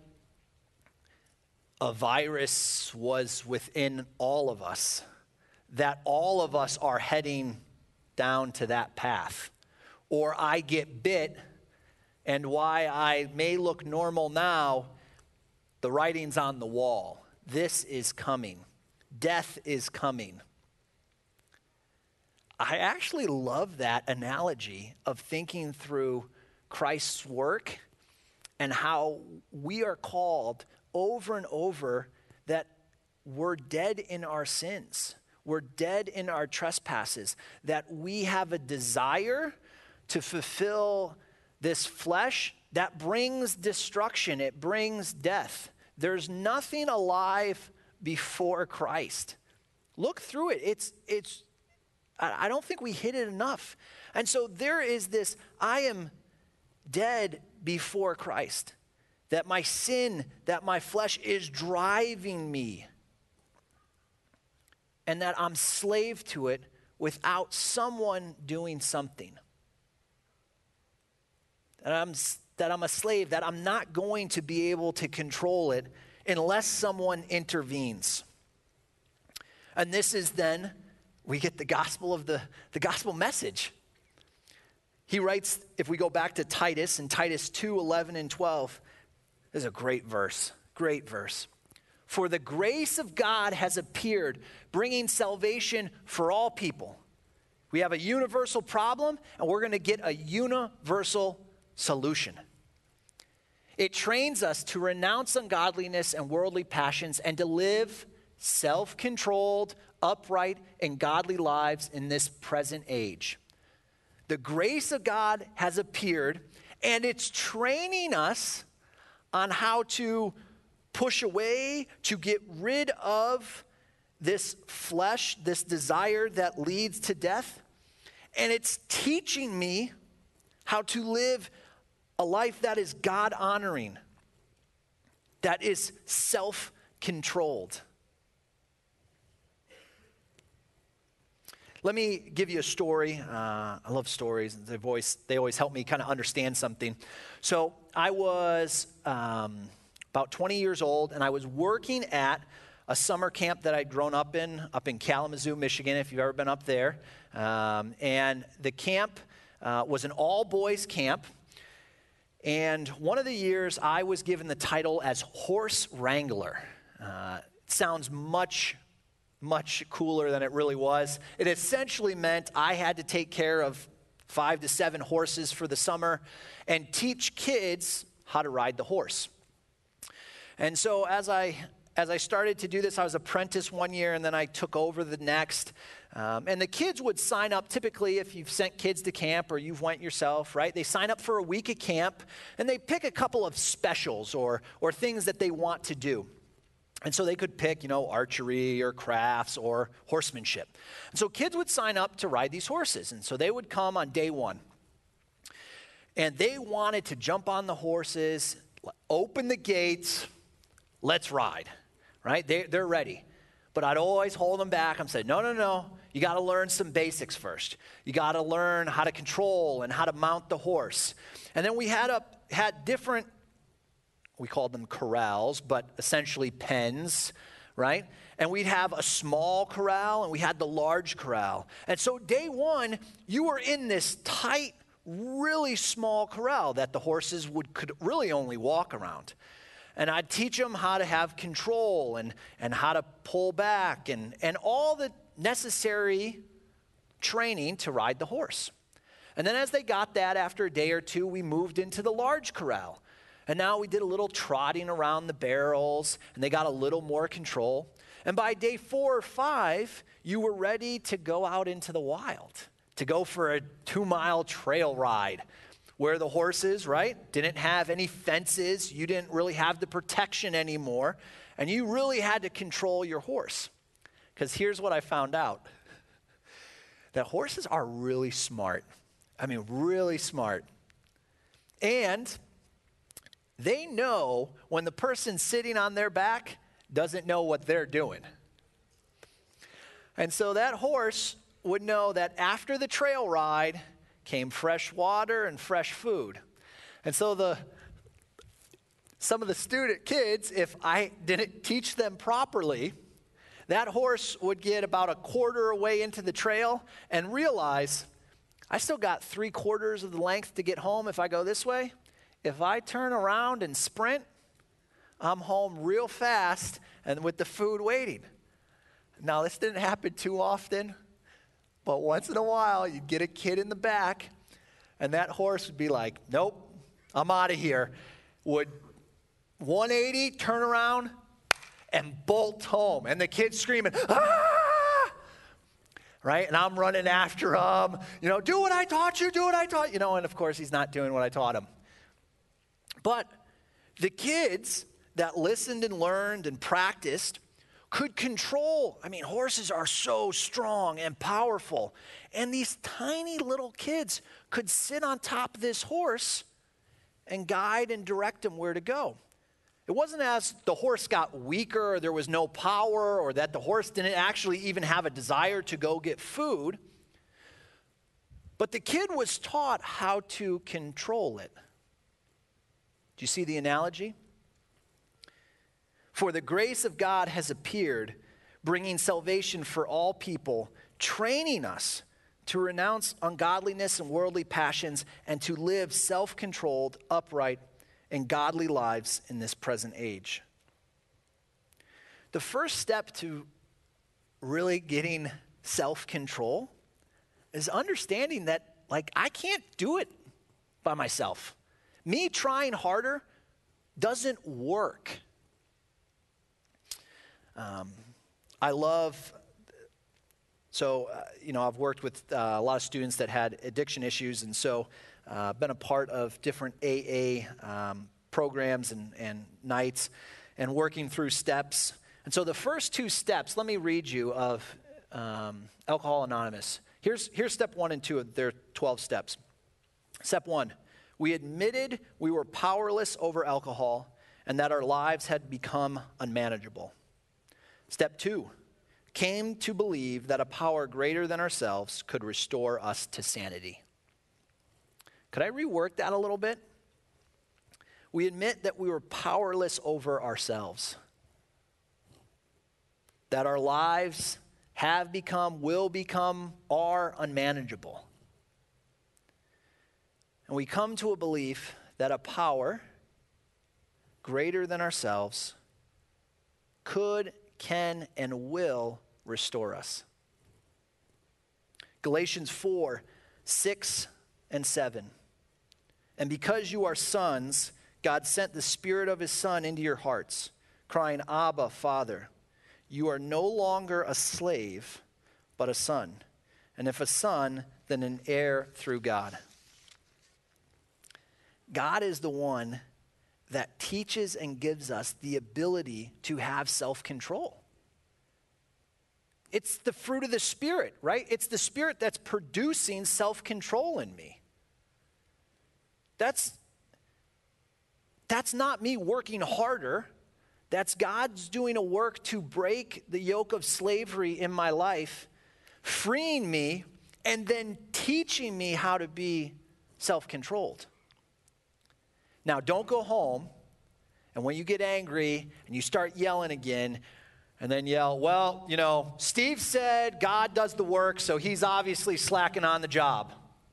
a virus was within all of us, that all of us are heading down to that path. Or I get bit, and why I may look normal now, the writing's on the wall. This is coming. Death is coming. I actually love that analogy of thinking through Christ's work and how we are called over and over that we're dead in our sins. We're dead in our trespasses, that we have a desire to fulfill this flesh that brings destruction. It brings death. There's nothing alive before Christ. Look through it. It's, it's, I don't think we hit it enough. And so there is this, I am dead before Christ. That my sin, that my flesh is driving me and that I'm slave to it without someone doing something. That I'm, that I'm a slave, that I'm not going to be able to control it unless someone intervenes. And this is then, we get the gospel of the, the gospel message. He writes, if we go back to Titus, in Titus two, eleven and twelve, this is a great verse, great verse. For the grace of God has appeared, bringing salvation for all people. We have a universal problem, and we're going to get a universal solution. It trains us to renounce ungodliness and worldly passions and to live self-controlled, upright, and godly lives in this present age. The grace of God has appeared, and it's training us on how to push away, to get rid of this flesh, this desire that leads to death. And it's teaching me how to live a life that is God-honoring, that is self-controlled. Let me give you a story. Uh, I love stories. They always, they always help me kind of understand something. So I was um, about twenty years old, and I was working at a summer camp that I'd grown up in, up in Kalamazoo, Michigan, if you've ever been up there. Um, and the camp uh, was an all-boys camp. And one of the years, I was given the title as horse wrangler. Uh, it sounds much, much cooler than it really was. It essentially meant I had to take care of five to seven horses for the summer and teach kids how to ride the horse. And so as I as I started to do this, I was apprentice one year, and then I took over the next. Um, and the kids would sign up, typically if you've sent kids to camp or you've went yourself, right? They sign up for a week of camp, and they pick a couple of specials or or things that they want to do. And so they could pick, you know, archery or crafts or horsemanship. And so kids would sign up to ride these horses. And so they would come on day one. And they wanted to jump on the horses, open the gates, let's ride, right? They, they're ready. But I'd always hold them back. I'm saying, no, no, no. You got to learn some basics first. You got to learn how to control and how to mount the horse. And then we had a, had different, we called them corrals, but essentially pens, right? And we'd have a small corral, and we had the large corral. And so day one, you were in this tight, really small corral that the horses would could really only walk around. And I'd teach them how to have control and, and how to pull back and, and all the necessary training to ride the horse. And then as they got that, after a day or two, we moved into the large corral. And now we did a little trotting around the barrels, and they got a little more control. And by day four or five, you were ready to go out into the wild, to go for a two-mile trail ride where the horses, right, didn't have any fences. You didn't really have the protection anymore, and you really had to control your horse. Because here's what I found out. That horses are really smart. I mean, really smart. And they know when the person sitting on their back doesn't know what they're doing. And so that horse would know that after the trail ride came fresh water and fresh food. And so the some of the student kids, if I didn't teach them properly, that horse would get about a quarter away into the trail and realize, I still got three quarters of the length to get home if I go this way. If I turn around and sprint, I'm home real fast and with the food waiting. Now, this didn't happen too often, but once in a while, you'd get a kid in the back, and that horse would be like, nope, I'm out of here. Would one eighty, turn around, and bolt home. And the kid's screaming, ah! Right? And I'm running after him. You know, do what I taught you, do what I taught you. You know, and of course, he's not doing what I taught him. But the kids that listened and learned and practiced could control. I mean, horses are so strong and powerful. And these tiny little kids could sit on top of this horse and guide and direct them where to go. It wasn't as the horse got weaker or there was no power or that the horse didn't actually even have a desire to go get food. But the kid was taught how to control it. Do you see the analogy? For the grace of God has appeared, bringing salvation for all people, training us to renounce ungodliness and worldly passions and to live self-controlled, upright, and godly lives in this present age. The first step to really getting self-control is understanding that, like, I can't do it by myself. Me trying harder doesn't work. Um, I love, so, uh, you know, I've worked with uh, a lot of students that had addiction issues, and so I've uh, been a part of different A A um, programs and, and nights and working through steps. And so the first two steps, let me read you of um, Alcohol Anonymous. Here's, here's step one and two of their twelve steps. Step one, we admitted we were powerless over alcohol and that our lives had become unmanageable. Step two, came to believe that a power greater than ourselves could restore us to sanity. Could I rework that a little bit? We admit that we were powerless over ourselves, that our lives have become, will become, are unmanageable. And we come to a belief that a power greater than ourselves could, can, and will restore us. Galatians four, six, and seven. And because you are sons, God sent the Spirit of His Son into your hearts, crying, Abba, Father. You are no longer a slave, but a son. And if a son, then an heir through God. God is the one that teaches and gives us the ability to have self-control. It's the fruit of the Spirit, right? It's the Spirit that's producing self-control in me. That's, that's not me working harder. That's God's doing a work to break the yoke of slavery in my life, freeing me, and then teaching me how to be self-controlled. Now, don't go home, and when you get angry and you start yelling again, and then yell, well, you know, Steve said God does the work, so he's obviously slacking on the job.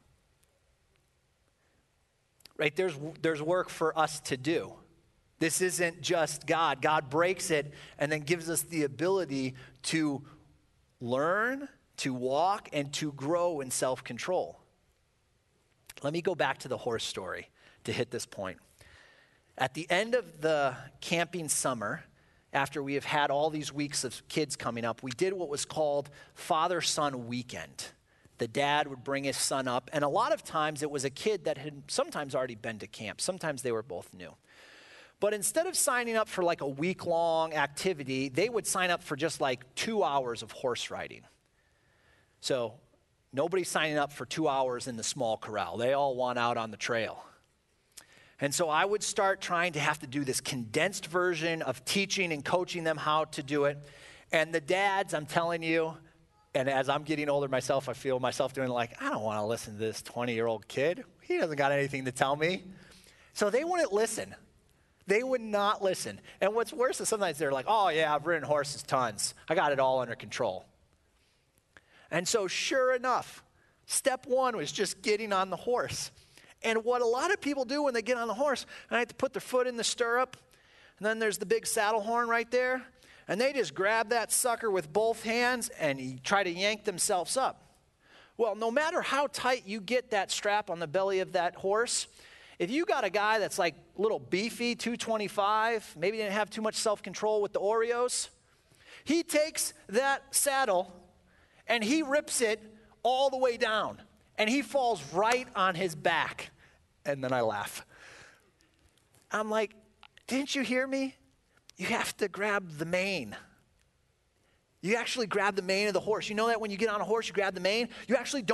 Right? There's, there's work for us to do. This isn't just God. God breaks it and then gives us the ability to learn, to walk, and to grow in self-control. Let me go back to the horse story to hit this point. At the end of the camping summer, after we have had all these weeks of kids coming up, we did what was called Father-Son Weekend. The dad would bring his son up, and a lot of times it was a kid that had sometimes already been to camp. Sometimes they were both new. But instead of signing up for like a week-long activity, they would sign up for just like two hours of horse riding. So nobody's signing up for two hours in the small corral. They all want out on the trail. And so I would start trying to have to do this condensed version of teaching and coaching them how to do it. And the dads, I'm telling you, and as I'm getting older myself, I feel myself doing like, I don't want to listen to this twenty-year-old kid. He doesn't got anything to tell me. So they wouldn't listen. They would not listen. And what's worse is sometimes they're like, oh yeah, I've ridden horses tons. I got it all under control. And so sure enough, step one was just getting on the horse. And what a lot of people do when they get on the horse, and I have to put their foot in the stirrup, and then there's the big saddle horn right there, and they just grab that sucker with both hands and try to yank themselves up. Well, no matter how tight you get that strap on the belly of that horse, if you got a guy that's like a little beefy, two twenty-five, maybe didn't have too much self-control with the Oreos, he takes that saddle and he rips it all the way down. And he falls right on his back. And then I laugh. I'm like, didn't you hear me? You have to grab the mane. You actually grab the mane of the horse. You know that when you get on a horse, you grab the mane? You actually don't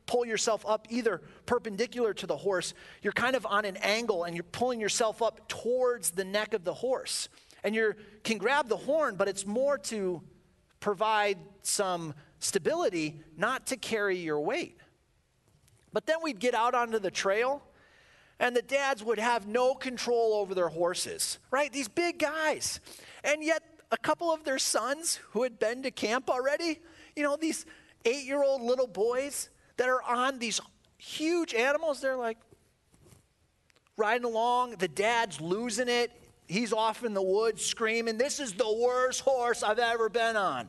pull yourself up either perpendicular to the horse, you're kind of on an angle and you're pulling yourself up towards the neck of the horse. And you can grab the horn, but it's more to provide some stability, not to carry your weight. But then we'd get out onto the trail, and the dads would have no control over their horses, right? These big guys. And yet a couple of their sons who had been to camp already, you know, these eight-year-old little boys that are on these huge animals, they're like riding along. The dad's losing it. He's off in the woods screaming, "This is the worst horse I've ever been on."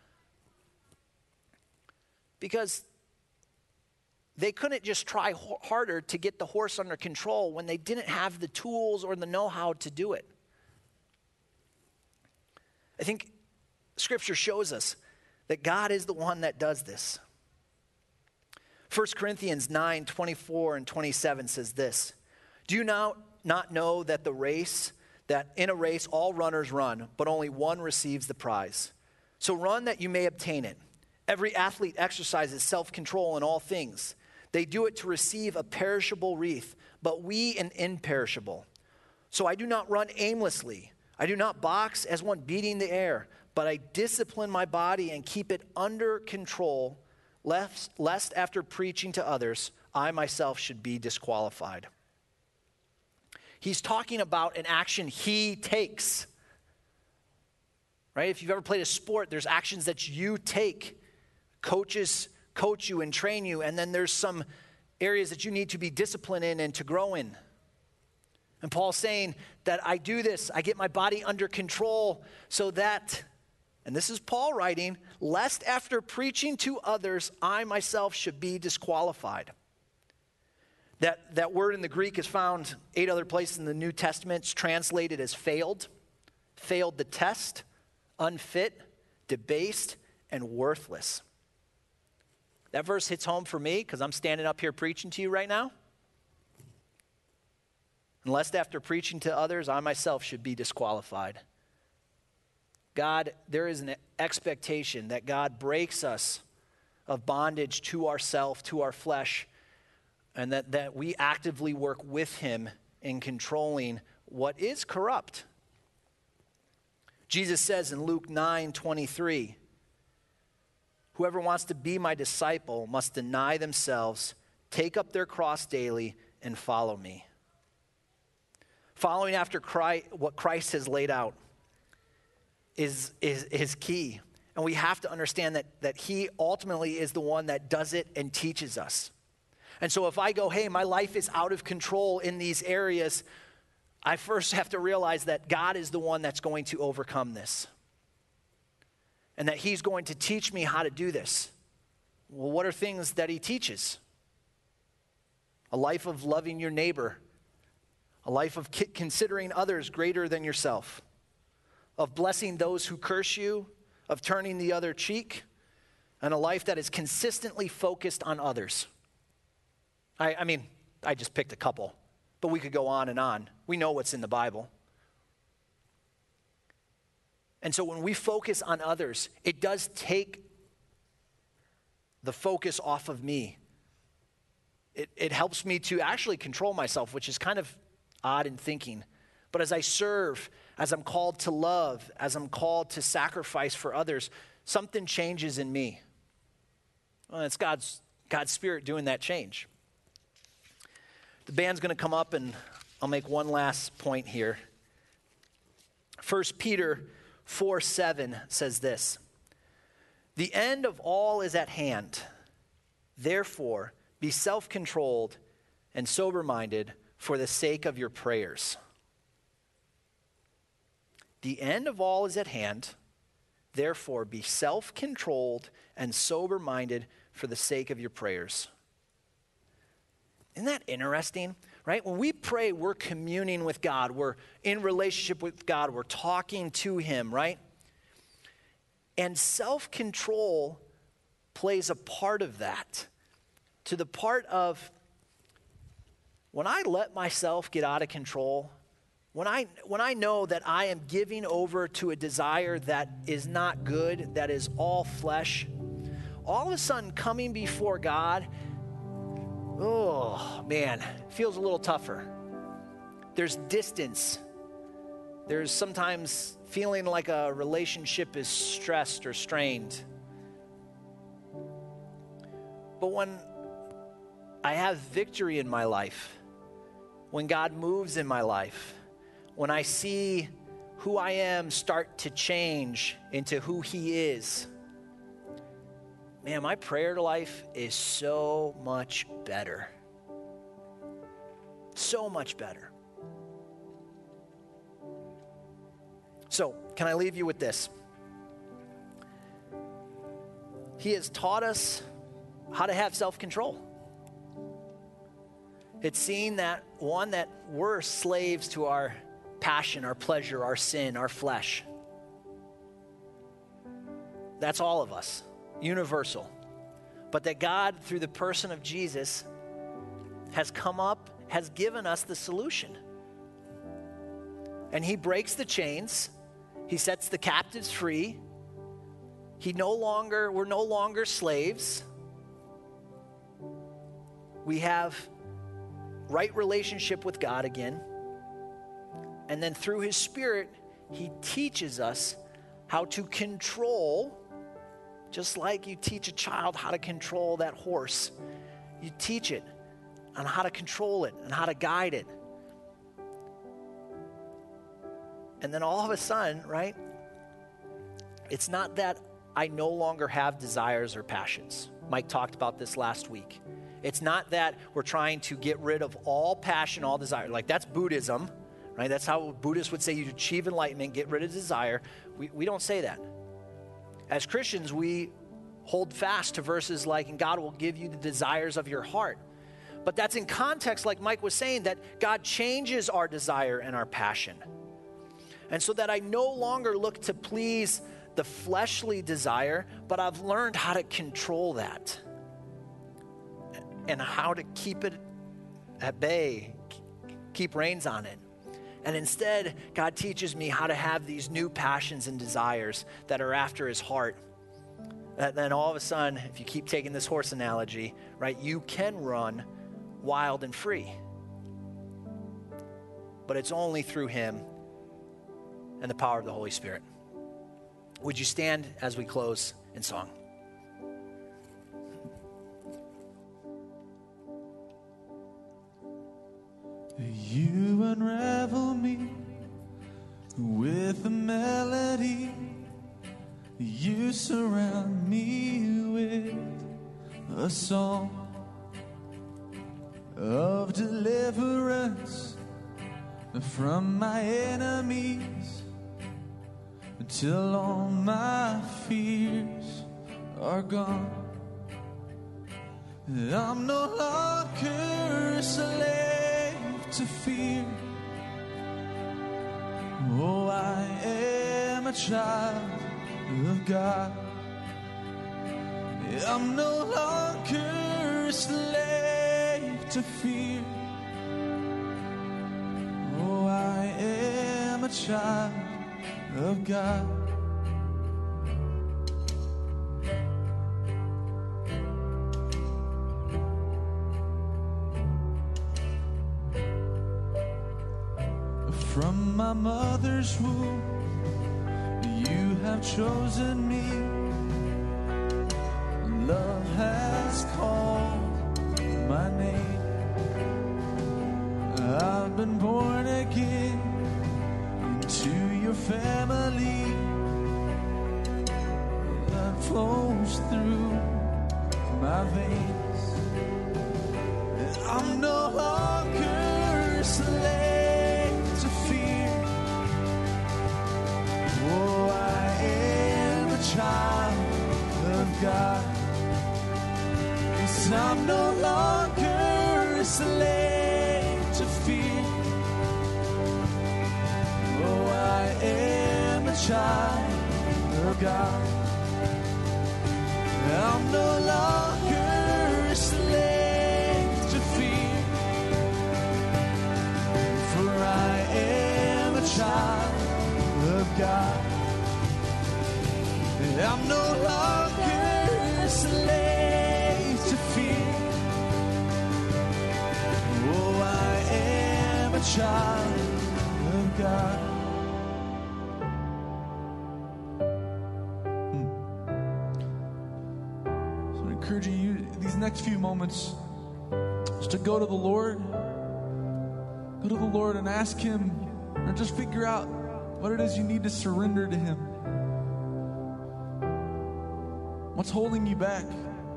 Because they couldn't just try h- harder to get the horse under control when they didn't have the tools or the know-how to do it. I think Scripture shows us that God is the one that does this. First Corinthians nine, twenty-four and twenty-seven says this, "Do you now not know that the race, that in a race all runners run, but only one receives the prize? So run that you may obtain it. Every athlete exercises self-control in all things. They do it to receive a perishable wreath, but we an imperishable. So I do not run aimlessly. I do not box as one beating the air, but I discipline my body and keep it under control, lest, lest after preaching to others, I myself should be disqualified." He's talking about an action he takes. Right? If you've ever played a sport, there's actions that you take. Coaches coach you and train you, and then there's some areas that you need to be disciplined in and to grow in. And Paul's saying that I do this, I get my body under control so that, and this is Paul writing, lest after preaching to others, I myself should be disqualified. That, that word in the Greek is found eight other places in the New Testament. It's translated as failed, failed the test, unfit, debased, and worthless. That verse hits home for me because I'm standing up here preaching to you right now. Unless after preaching to others, I myself should be disqualified. God, there is an expectation that God breaks us of bondage to ourself, to our flesh, and that, that we actively work with him in controlling what is corrupt. Jesus says in Luke nine twenty-three, "Whoever wants to be my disciple must deny themselves, take up their cross daily, and follow me." Following after Christ, what Christ has laid out is, is, is key. And we have to understand that, that he ultimately is the one that does it and teaches us. And so if I go, hey, my life is out of control in these areas, I first have to realize that God is the one that's going to overcome this. And that he's going to teach me how to do this. Well, what are things that he teaches? A life of loving your neighbor. A life of considering others greater than yourself. Of blessing those who curse you. Of turning the other cheek. And a life that is consistently focused on others. I, I mean, I just picked a couple. But we could go on and on. We know what's in the Bible. And so when we focus on others, it does take the focus off of me. It, it helps me to actually control myself, which is kind of odd in thinking. But as I serve, as I'm called to love, as I'm called to sacrifice for others, something changes in me. Well, it's God's, God's Spirit doing that change. The band's going to come up, and I'll make one last point here. First Peter four seven says this, "The end of all is at hand. Therefore, be self-controlled and sober-minded for the sake of your prayers." The end of all is at hand. Therefore, be self-controlled and sober-minded for the sake of your prayers. Isn't that interesting? Right? When we pray, we're communing with God. We're in relationship with God. We're talking to him, right? And self-control plays a part of that. To the part of when I let myself get out of control, when I when I know that I am giving over to a desire that is not good, that is all flesh, all of a sudden coming before God, oh, man, feels a little tougher. There's distance. There's sometimes feeling like a relationship is stressed or strained. But when I have victory in my life, when God moves in my life, when I see who I am start to change into who He is, man, my prayer life is so much better. So much better. So, can I leave you with this? He has taught us how to have self-control. It's seeing that, one, that we're slaves to our passion, our pleasure, our sin, our flesh. That's all of us, universal. But that God, through the person of Jesus, has come up, has given us the solution. And He breaks the chains. He sets the captives free. He no longer, we're no longer slaves. We have right relationship with God again. And then through His Spirit, He teaches us how to control, just like you teach a child how to control that horse. You teach it on how to control it and how to guide it. And then all of a sudden, right, it's not that I no longer have desires or passions. Mike talked about this last week. It's not that we're trying to get rid of all passion, all desire. Like, that's Buddhism, right? That's how Buddhists would say you achieve enlightenment, get rid of desire. We, we don't say that. As Christians, we hold fast to verses like, and God will give you the desires of your heart. But that's in context, like Mike was saying, that God changes our desire and our passion. And so that I no longer look to please the fleshly desire, but I've learned how to control that and how to keep it at bay, keep reins on it. And instead, God teaches me how to have these new passions and desires that are after His heart. And then all of a sudden, if you keep taking this horse analogy, right, you can run wild and free. But it's only through Him and the power of the Holy Spirit. Would you stand as we close in song? You unravel me with a melody. You surround me with a song of deliverance from my enemies, until all my fears are gone. I'm no longer a slave to fear. Oh, I am a child of God. I'm no longer a slave to fear. Oh, I am a child of God. From my mother's womb, you have chosen me. Love has called my name. I've been born again into your family. That flows through my veins. I'm no longer a slave to fear. Oh, I am a child of God. 'Cause I'm no longer a slave to fear. Oh, I am a child of God. I'm no longer a slave to fear. For I am a child of God. I'm no longer a slave to fear. encouraging you these next few moments just to go to the Lord. Go to the Lord and ask Him, or just figure out what it is you need to surrender to Him. What's holding you back?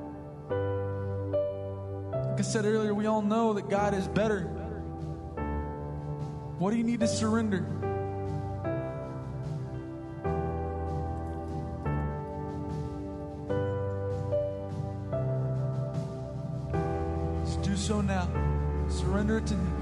Like I said earlier, we all know that God is better. What do you need to surrender? Just do so now. Surrender it to Him.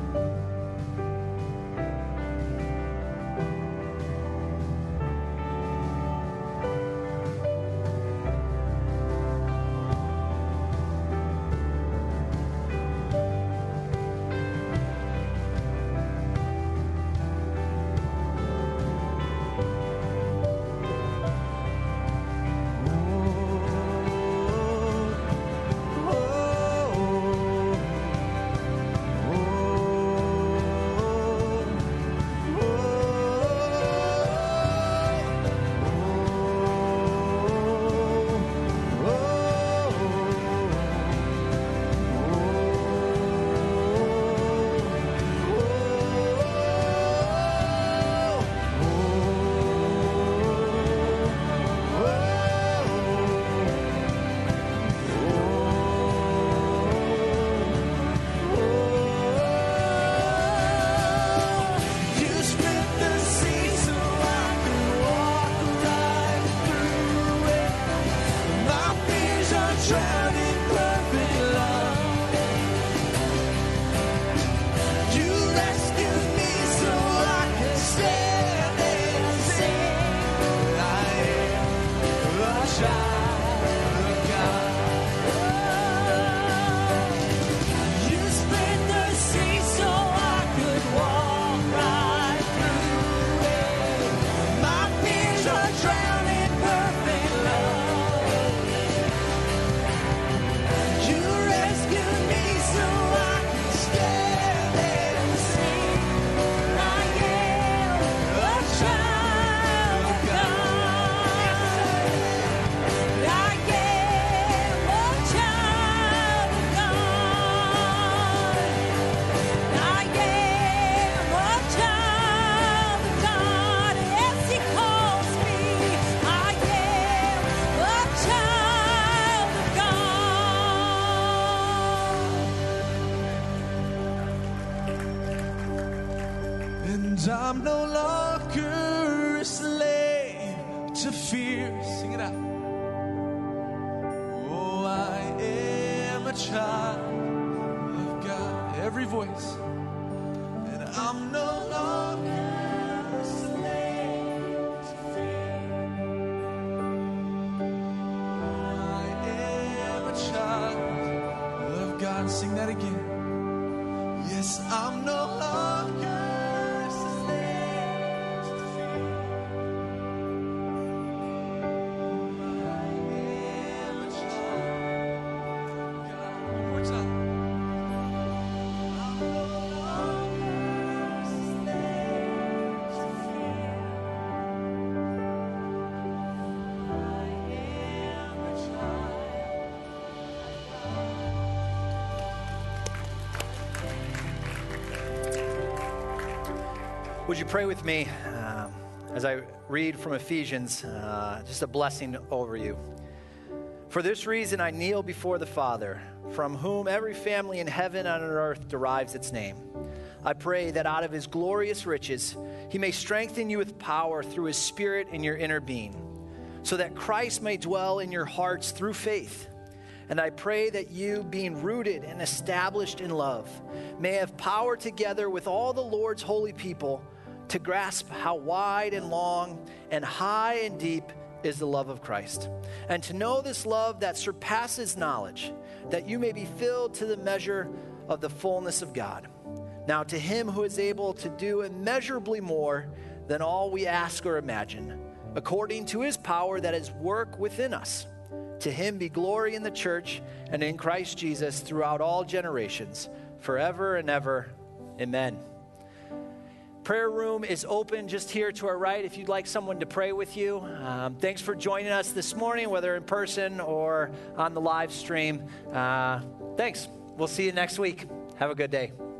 I'm no longer a slave to fear. Sing it out. Oh, I am a child of God. Every voice. And I'm no longer a slave to fear. I am a child of God. Sing that again. Yes, I'm no longer Would you pray with me uh, as I read from Ephesians, uh, just a blessing over you. For this reason I kneel before the Father, from whom every family in heaven and on earth derives its name. I pray that out of His glorious riches He may strengthen you with power through His Spirit in your inner being, so that Christ may dwell in your hearts through faith. And I pray that you, being rooted and established in love, may have power together with all the Lord's holy people to grasp how wide and long and high and deep is the love of Christ, and to know this love that surpasses knowledge, that you may be filled to the measure of the fullness of God. Now to Him who is able to do immeasurably more than all we ask or imagine, according to His power that is work within us, to Him be glory in the church and in Christ Jesus throughout all generations, forever and ever. Amen. Prayer room is open just here to our right if you'd like someone to pray with you. Um, thanks for joining us this morning, whether in person or on the live stream. Uh, thanks. We'll see you next week. Have a good day.